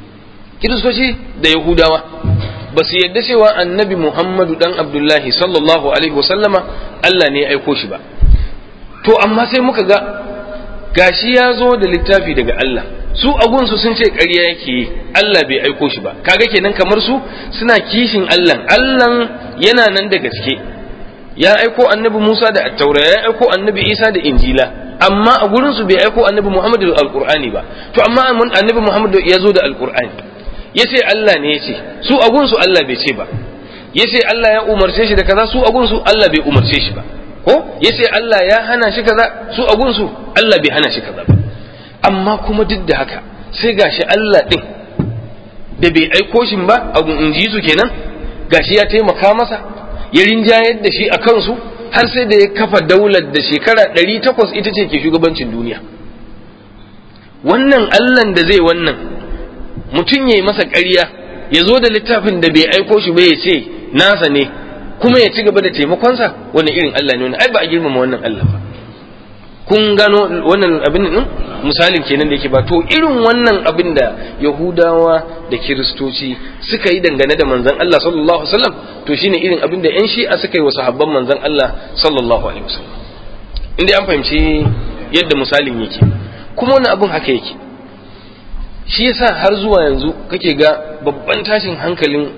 da yahudawa ba su yadda cewa annabi Muhammadu dan Abdullahi sallallahu alaihi wasallama Allah ne ya aiko shi ba to amma sai muka ga gashi ya zo da littafi daga Allah su agunsu sun ce ƙarya yake yi Allah bai aiko shi ba kaga kenan kamar su suna kishin Allah yana nan da gaske ya aiko annabi Musa da Attaura ya aiko annabi Isa da Injila amma a gurin su bai aiko annabi Muhammadu da Alqur'ani ba to amma annabi Muhammadu ya zo da Alqur'ani yace Allah ne yace su agunsu Allah bai ce ba yace Allah ya umarce shi da kaza su agunsu Allah bai umarce shi ba ko yace Allah ya hana shi kaza su agunsu Allah bai hana shi kaza ba amma kuma duk da haka sai gashi Allah din da bai aiko shi ba a inji su kenan gashi ya taimaka masa ya rinjayar da shi a kansu har sai da ya kafa daular da shekara 800 ita ce ke shugabancin duniya wannan Allahn da zai wannan mutum ya yi masa ƙarya ya zo da littafin da bai aiko shi ba ya ce nasa ne kuma ya ci gaba da taimakonsa wani irin Allah ne wani ai ba a girmama wannan Allah ba kun gano wannan abin din misalin kenan da yake ba to irin wannan abin da Yahudawa da Kiristoci suka yi dangane da manzon Allah sallallahu alaihi wasallam to shine irin abin da ƴan Shi'a suka yi wa sahabban manzon Allah sallallahu alaihi wasallam inda an fahimci yadda misalin yake kuma wannan abin haka yake shi yasa har zuwa yanzu kake ga babban tashin hankalin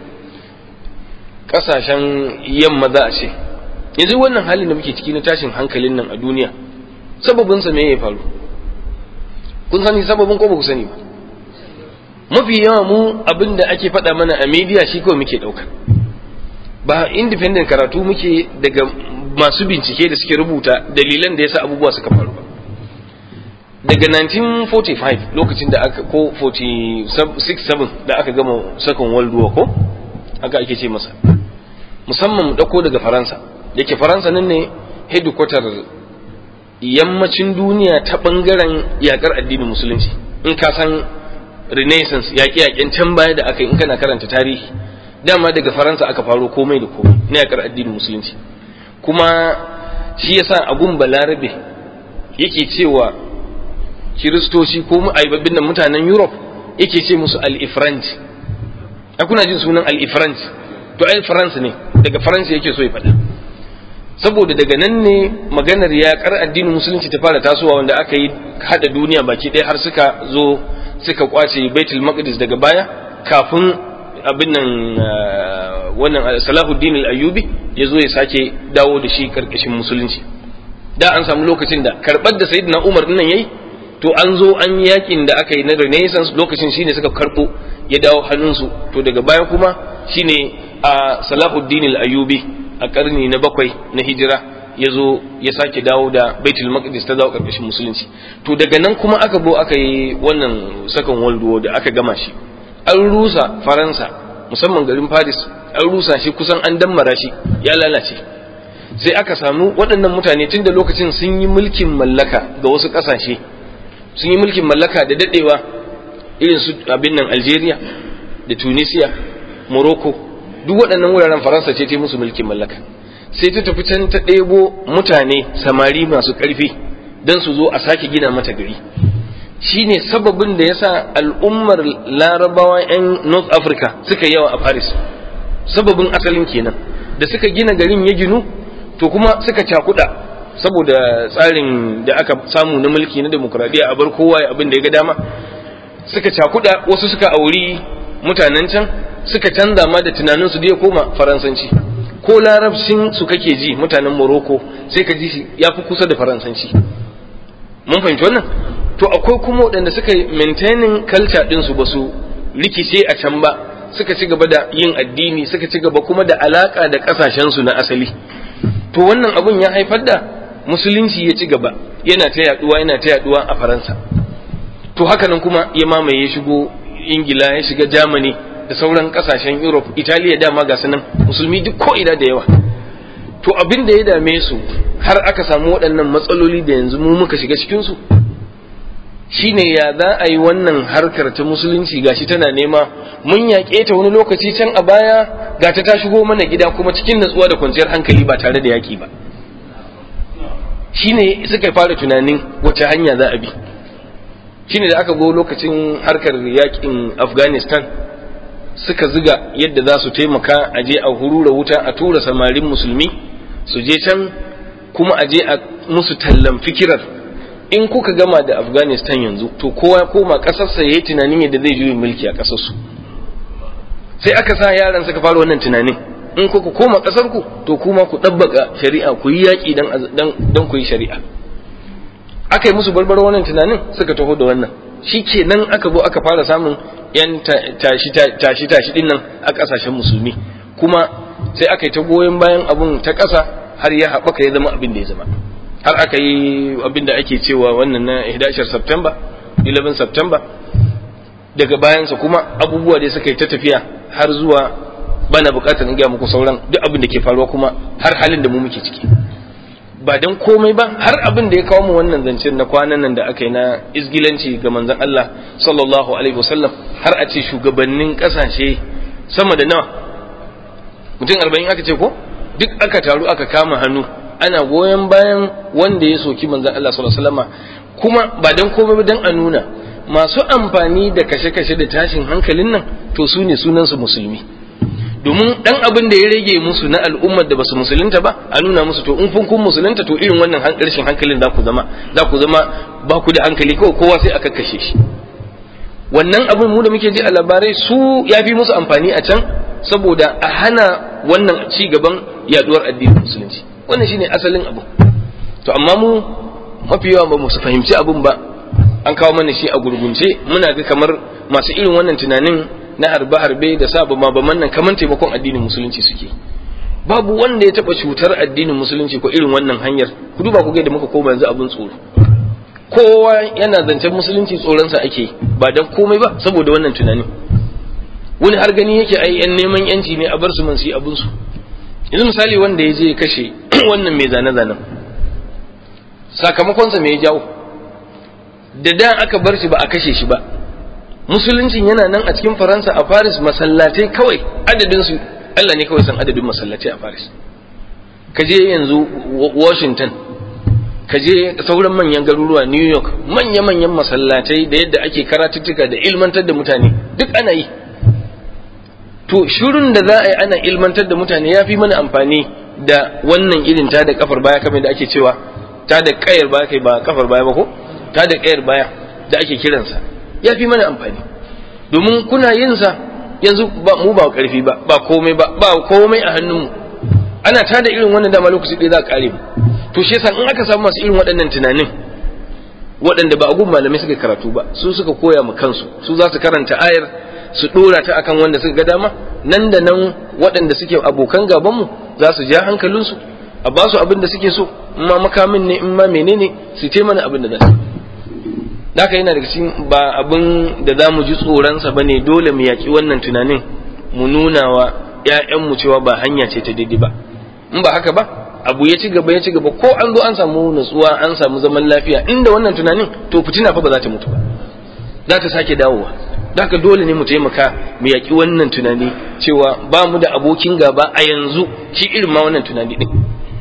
kasashen yamma za a ce yanzu wannan halin da muke ciki na tashin hankalin nan a duniya sababinsa me ya faru kun sani sababin ko ba ku sani ba mafi yawa mu abin da ake faɗa mana a media shi kawai muke ɗauka ba independent karatu muke daga masu bincike da suke rubuta dalilan da yasa abubuwa suka faru ba daga 1945 lokacin da aka ko 46-7 da aka gama second world war ko aka ake ce masa musamman mu dauko daga Faransa yake Faransa nan ne headquarter yammacin duniya ta bangaren yakar addinin musulunci in ka san renaissance yaƙe-yaƙen can baya da aka yi in kana karanta tarihi dama daga Faransa aka faro komai da komai na yakar addinin musulunci kuma shi yasa agun balarabe yake cewa kiristoci ko aibabbin nan mutanen Europe yake ce musu al-ifranj kuna jin sunan al-ifranj to al-France ne daga France yake so ya faɗa saboda daga nan ne maganar yaƙar addinin musulunci ta fara tasowa wanda aka yi hada duniya baki ɗaya har suka zo suka kwace Baitul Maqdis daga baya kafin abin nan wannan Salahuddin al-Ayyubi ya zo ya sake dawo da shi karkashin musulunci da an samu lokacin da karɓar da Sayyidina Umar din nan yayi to an zo an yakin da aka yi na Renaissance lokacin shine suka karɓo ya dawo hannunsu to daga baya kuma shine a Salahuddin al-Ayyubi a karni na 7 na hijira ya zo ya sake dawo da Baitul Maqdis ta dawo karkashin musulunci to daga nan kuma aka bo aka yi wannan second world war da aka gama shi an rusa Faransa musamman garin Paris an rusa shi kusan an dammara shi ya lalace sai aka samu waɗannan mutane tun da lokacin sun yi mulkin mallaka ga wasu ƙasashe sun yi mulkin mallaka da daɗewa irin su abin nan Algeria da Tunisia Morocco duk waɗannan wuraren Faransa ce ta musu mulkin mallaka sai ta tafi can ta ɗebo mutane samari masu ƙarfi don su zo a sake gina mata gari shine sababin da yasa al'ummar larabawa 'yan North Africa suka yawa a Paris sababin asalin kenan da suka gina garin ya ginu to kuma suka cakuɗa saboda tsarin da aka samu na mulki na demokradiyya a bar kowa abin da ya ga dama suka cakuɗa wasu suka auri mutanen can suka canza ma da tunaninsu da ya koma faransanci, ko larabcin su kake ji mutanen Morocco sai ka ji shi ya fi kusa da faransanci. Mun fahimci wannan? To akwai kuma waɗanda suka yi maintaining culture ɗinsu ba su rikice a can ba, suka ci gaba da yin addini, suka ci gaba kuma da alaka da ƙasashensu na asali. To wannan abun ya haifar da musulunci ya ci gaba, yana ta yaduwa a Faransa. To haka nan kuma ya mamaye, ya shigo Ingila, ya shiga Germany da sauran ƙasashen Europe, Italiya, dama ga sanan musulmi duk ko ina da yawa. To abin da ya dame su har aka samu waɗannan matsaloli da yanzu mu muka shiga cikin su shine ya za a yi wannan harkar ta musulunci gashi tana nema, mun yaƙe ta wani lokaci can a baya, ga ta shigo mana gida kuma cikin natsuwa da kwanciyar hankali ba tare da yaƙi ba. Shine suka fara tunanin wace hanya za a bi. Shine da aka go lokacin harkar yaƙin Afghanistan suka ziga yadda za su taimaka a je a hurura wuta, a tura samarin musulmi su je can kuma a je a musu tallan fikirar in kuka gama da Afghanistan yanzu to kowa koma kasarsa yayi tunanin yadda zai juyi mulki a kasarsu. Sai aka sa yaran suka fara wannan tunanin, in kuka koma kasar ku to kuma ku dabbaka shari'a, ku yi yaki dan ku yi shari'a. Aka yi musu barbaro wannan tunanin, suka taho da wannan, shikenan aka zo aka fara samun yan tashi din nan a kasashen musulmi, kuma sai aka yi ta goyon bayan abun ta ƙasa har ya haɓaka ya zama abin da ya zama, har aka yi abin da ake cewa wannan na 11 September. Daga bayansa kuma abubuwa da suka yi ta tafiya har zuwa, bana bukatar in gaya muku sauran duk abin da ke faruwa kuma har halin da mu muke ciki. Ba dan komai ba, har abin da ya kawo mu wannan zancen na kwanan nan da aka yi na izgilanci ga manzon Allah sallallahu alaihi wasallam, har a ce shugabannin kasashe sama da nawa, mutum 40 aka ce ko, duk aka taru aka kama hannu ana goyon bayan wanda ya soki manzon Allah sallallahu alaihi wasallam, kuma ba dan komai ba dan a nuna masu amfani da kashe-kashe da tashin hankalin nan to su ne sunansu musulmi. Domin dan abin da ya rage musu na al'ummar da basu musulunta ba, a nuna musu to in kun musulunta to irin wannan rashin hankalin za ku zama ba ku da hankali, kawai kowa sai aka kashe shi. Wannan abin mu da muke ji a labarai su ya fi musu amfani a can, saboda a hana wannan ci gaban yaduwar addinin musulunci. Wannan shine asalin abu. To amma mu mafi yawa ba mu fahimci abun ba, an kawo mana shi a gurgunce, muna ga kamar masu irin wannan tunanin na harbe-harbe da sa baman nan kamar taimakon addinin musulunci suke. Babu wanda ya taba cutar addinin musulunci ko irin wannan hanyar. Ku duba ku ga da muka koma yanzu abin tsoro, kowa yana zancen musulunci tsoronsa ake, ba dan komai ba saboda wannan tunanin. Wani har gani yake ai yan neman yanci ne, a bar su man su yi abin su. Yanzu misali wanda ya je ya kashe wannan mai zane-zanen, sakamakonsa me ya jawo? Da aka bar shi ba a kashe shi ba, musuluncin yana nan a cikin Faransa, a Paris, masallatai kawai adadin su Allah ne kawai san adadin masallatai a Paris. Ka je yanzu Washington, ka je sauran manyan garuruwa, New York, manya-manyan masallatai da yadda ake karatuttuka da ilmantar da mutane duk ana yi. To shirin da za a yi ana ilmantar da mutane ya fi mana amfani da wannan irin ta da kafar baya, kamar da ake cewa ta da kayar baya, kai ba kafar baya ba ko, ta da kayar baya da ake kiransa, ya fi mana amfani. Domin kuna yin sa yanzu mu ba karfi ba, ba komai a hannunmu, ana ta da irin wannan dama lokaci ɗaya za a kare mu. To shi yasa in aka samu masu irin waɗannan tunanin, waɗanda ba a gun malamai suka karatu ba, su suka koya ma kansu, su za su karanta ayar su ɗora ta akan wanda suka ga dama, nan da nan waɗanda suke abokan gabanmu za su ja hankalinsu, a ba su abin da suke so, in ma makamin ne, in ma menene, su ce mana abin da za su. Haka yana daga cikin ba abin da za mu ji tsoronsa ba ne, dole mu yaƙi wannan tunanin, mu nuna wa ‘ya'yanmu cewa ba hanya ce ta daidai ba. In ba haka ba, abu ya ci gaba, ko an zo an samu nutsuwa, an samu zaman lafiya, inda wannan tunanin to fitina fa ba za ta mutu ba, za ta sake dawowa. Haka dole ne mu taimaka mu yaƙi wannan tunani cewa ba mu da abokin gaba a yanzu shi irin ma wannan tunani din.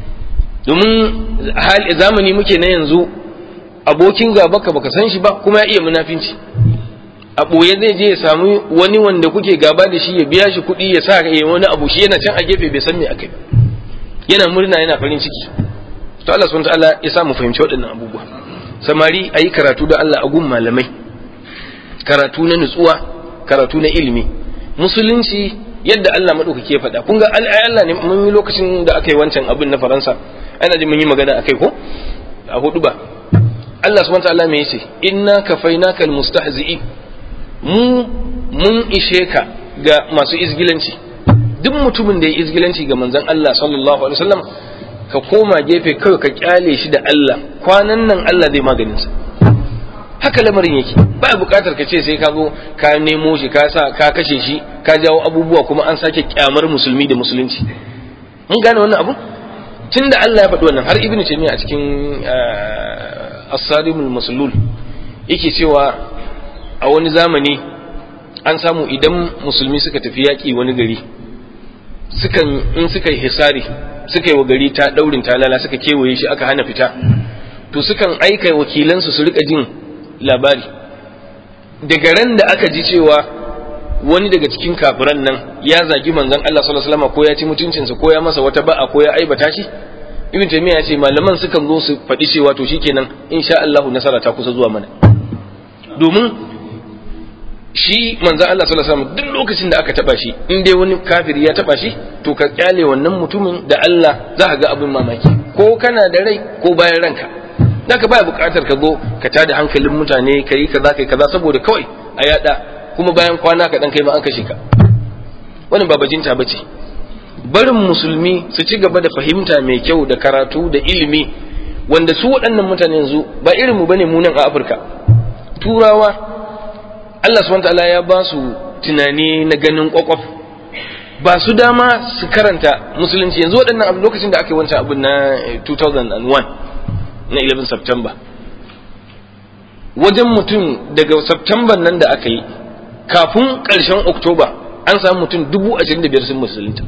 Domin zamani muke na yanzu, abokin gaba ka baka san shi ba kuma ya iya munafinci, a ɓoye zai je ya samu wani wanda kuke gaba da shi, ya biya shi kuɗi, ya sa ya wani abu, shi yana can a gefe bai san me akai, yana murna, yana farin ciki. To Allah subhanahu wa ta'ala ya sa mu fahimci waɗannan abubuwa. Samari ayi karatu da Allah a gun malamai, karatu na nutsuwa, karatu na ilimi. musulunci yadda Allah madaukake ya faɗa. Kun ga Allah ne, mun yi lokacin da aka yi wancan abin na Faransa, ana ji mun yi magana akai ko a hudu ba. Allah subhanahu wa ta'ala me yace, inna kafainaka almustahzi'in, mun ishe ka ga masu izgilanci. Duk mutumin da ya izgilanci ga manzon Allah sallallahu alaihi wasallam, ka koma gefe kawai ka kyale shi da Allah, kwanan nan Allah zai maganin sa. Haka lamarin yake, ba bukatar ka ce sai ka zo ka nemo shi ka sa ka kashe shi ka jawo abubuwa kuma an sake kyamar musulmi da musulunci. Mun gane wannan abu tunda Allah ya faɗi wannan. Har Ibn Taymiyyah a cikin As-Sarimul Maslul yake cewa a wani zamani an samu idan musulmi suka tafi yaƙi wani gari, in suka yi hisari, suka yi wa gari ta daurin talala, suka kewaye shi aka hana fita, to sukan aika wakilansu su rika jin labari daga ran da aka ji cewa wani daga cikin kafiran nan ya zagi manzon Allah sallallahu alaihi wasallam ko ya ci mutuncinsa ko ya masa wata ba'a ko ya aibata shi. Ibn Taymiyyah ya ce malaman sukan zo su faɗi cewa to shikenan insha Allah nasara ta kusa zuwa mana, domin shi manzon Allah sallallahu alaihi wasallam duk lokacin da aka taba shi, in dai wani kafiri ya taba shi, to ka kyale wannan mutumin da Allah za ka ga abin mamaki, ko kana da rai ko bayan ranka. Naka baya bukatar ka zo ka tada hankalin mutane kai kaza kai kaza saboda kawai a yada, kuma bayan kwana ka dan kai ma an kashe ka. Wannan ba bajinta bace. Barin musulmi su ci gaba da fahimta mai kyau da karatu da ilimi, wanda su waɗannan mutane yanzu ba irin mu bane mu nan a Afirka. Turawa Allah subhanahu wataala ya ba su tunani na ganin kwakwaf, ba su dama su karanta musulunci. Yanzu waɗannan abu lokacin da aka yi wancan abin na 2001 na 11 September, wajen mutum daga September nan da aka yi kafin ƙarshen Oktoba an samu mutum 25,000 sun musulunta.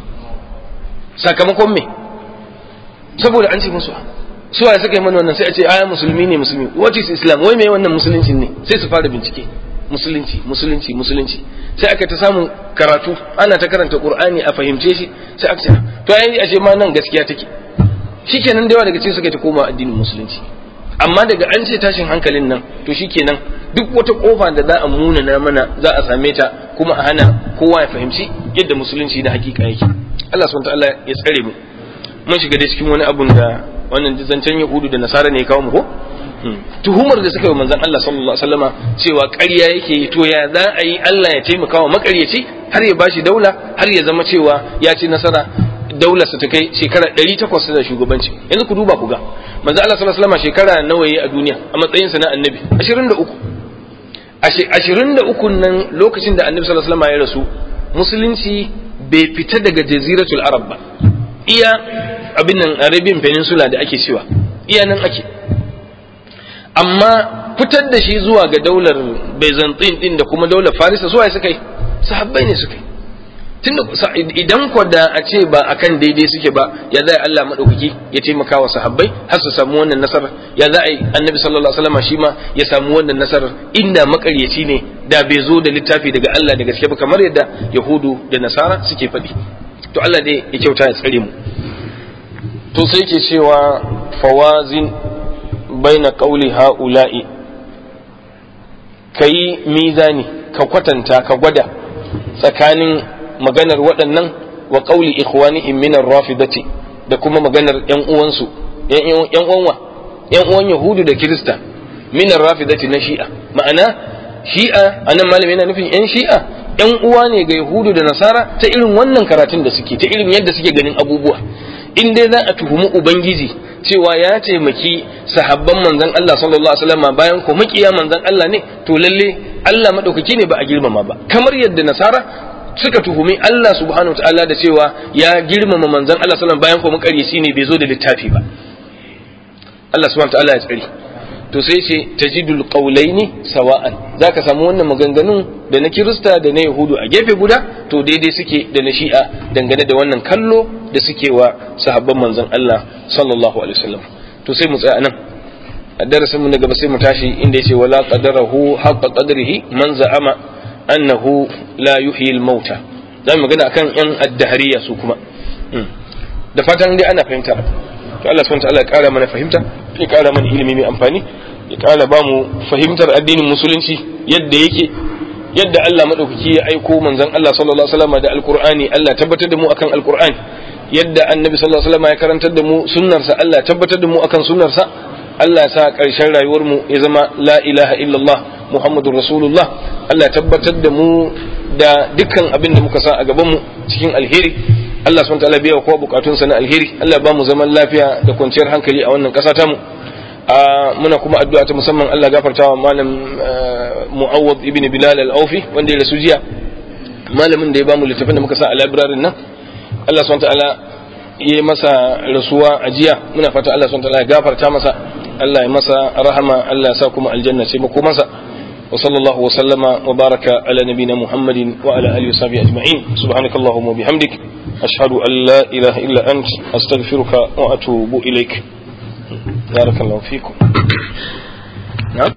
Sakamakon me? Saboda an ce musu su waye suka yi mana wannan, sai a ce aya musulmi ne musulmi. What is Islam? Wai me wannan musulunci ne? Sai su fara bincike. Musulunci sai aka ta samu karatu, ana ta karanta Qur'ani a fahimce shi, sai aka ce to ai ashe ma nan gaskiya take. Shikenan da yawa daga cikin suka ta koma addinin musulunci. Amma daga an ce tashin hankalin nan, to shikenan duk wata kofa da za a munana mana za a same ta, kuma a hana kowa ya fahimci yadda musulunci da hakika yake. Allah subhanahu wa ta'ala ya tsare mu. Mun shiga da cikin wani abun da wannan zancen Yahudu da Nasara ne ya kawo mu ko? Tuhumar da suka yi manzon Allah sallallahu alaihi wasallama cewa ƙarya yake, to ya za a yi Allah ya taimaka wa makaryaci har ya bashi daula, har ya zama cewa ya ci nasara, daularsa ta kai shekara 800 da shugabanci. Yanzu ku duba ku ga manzon Allah sallallahu alaihi wasallama shekara nawa yayi a duniya a matsayin sa na annabi? 23. 23 nan lokacin da annabi sallallahu alaihi wasallama ya rasu, musulunci bai fita daga jaziratul arab ba, iya abin nan Arabian Peninsula da ake cewa iya nan ake. Amma fitar da shi zuwa ga daular Byzantine din da kuma daular Farisa, su waye suka yi? Sahabbai ne suka yi. Tunda idan ko da a ce ba akan daidai suke ba, ya za Allah madaukaki ya taimaka wa sahabbai har su samu wannan nasarar? Ya za a yi annabi sallallahu alaihi wasallam shi ma ya samu wannan nasarar inda makaryaci ne, da bai zo da littafi daga Allah da gaske ba, kamar yadda Yahudu da Nasara suke faɗi. To Allah dai ya kyauta ya tsare mu. To sai ke cewa fawazin baina qawli haula'i, kai mizani ka kwatanta ka gwada tsakanin maganar waɗannan wa qawli ikhwanihim min ar-rafidati, da kuma maganar ƴan uwansu ƴan uwan Yahudu da Kirista min ar-rafidati na Shi'a. Ma'ana Shi'a anan malami yana nufin ƴan Shi'a ƴan uwa ne ga Yahudu da Nasara ta irin wannan karatun da suke, ta irin yadda suke ganin abubuwa. In dai za a tuhumi Ubangiji cewa ya taimaki sahabban manzon Allah sallallahu alaihi wasallam bayan ko makiya manzon Allah ne, to lalle Allah madaukaki ne ba a girmama ba, kamar yadda Nasara suka tuhumi Allah subhanahu wataala da cewa ya girmama manzon Allah sallallahu alaihi wasallam bayan ko makaryaci ne, bai zo da littafi ba. Allah subhanahu wataala ya tsare. To sai ce tajidul qawlaini sawa'an, zaka samu wannan maganganun da na Kirista da na Yahudu a gefe guda, to daidai suke da na Shi'a dangane da wannan kallo da suke wa sahabban manzon Allah sallallahu alaihi wasallam. To sai mu tsaya nan, a darasin mu na gaba sai mu tashi inda yace wala qadarahu haqqa qadrihi man za'ama annahu la yuhyi al-mauta. Zamu magana akan yan addahariya su kuma. Da fatan dai ana fahimta. To Allah subhanahu wa ta'ala ya kara mana fahimta, ya kara mana ilimi mai amfani, ya kara ba mu fahimtar addinin musulunci yadda yake, yadda Allah madaukaki ya aiko manzon Allah sallallahu alaihi wasallam da alqur'ani Allah tabbatar da mu akan alqur'ani yadda annabi sallallahu alaihi wasallam ya karantar da mu sunnarsa Allah tabbatar da mu akan sunnarsa Allah ya sa ƙarshen rayuwar mu ya zama la ilaha illallah muhammadur rasulullah Allah tabbatar da mu da dukkan abin da muka sa a gaban mu cikin alheri Allah subhanahu wa ta'ala biya kowa bukatunsa na alheri Allah ba mu zaman lafiya da kwanciyar hankali a wannan ƙasa ta mu muna kuma addu'a ta musamman Allah gafartawa malam Mu'awwad ibn Bilal al-Awfi wanda ya rasu jiya malamin da ya bamu littafin da muka sa a library nan Allah subhanahu wa ta'ala ya masa rasuwa a jiya muna fata Allah subhanahu wa ta'ala ya gafarta masa Allah ya masa rahama Allah ya sa kuma aljanna ce mako masa wa sallallahu wa sallama wa baraka ala nabina Muhammadin wa ala alihi wa sahbihi ajma'in subhanakallahumma wa bihamdik ashhadu an la ilaha illa ant astaghfiruka wa atubu ilaik barakallahu fikum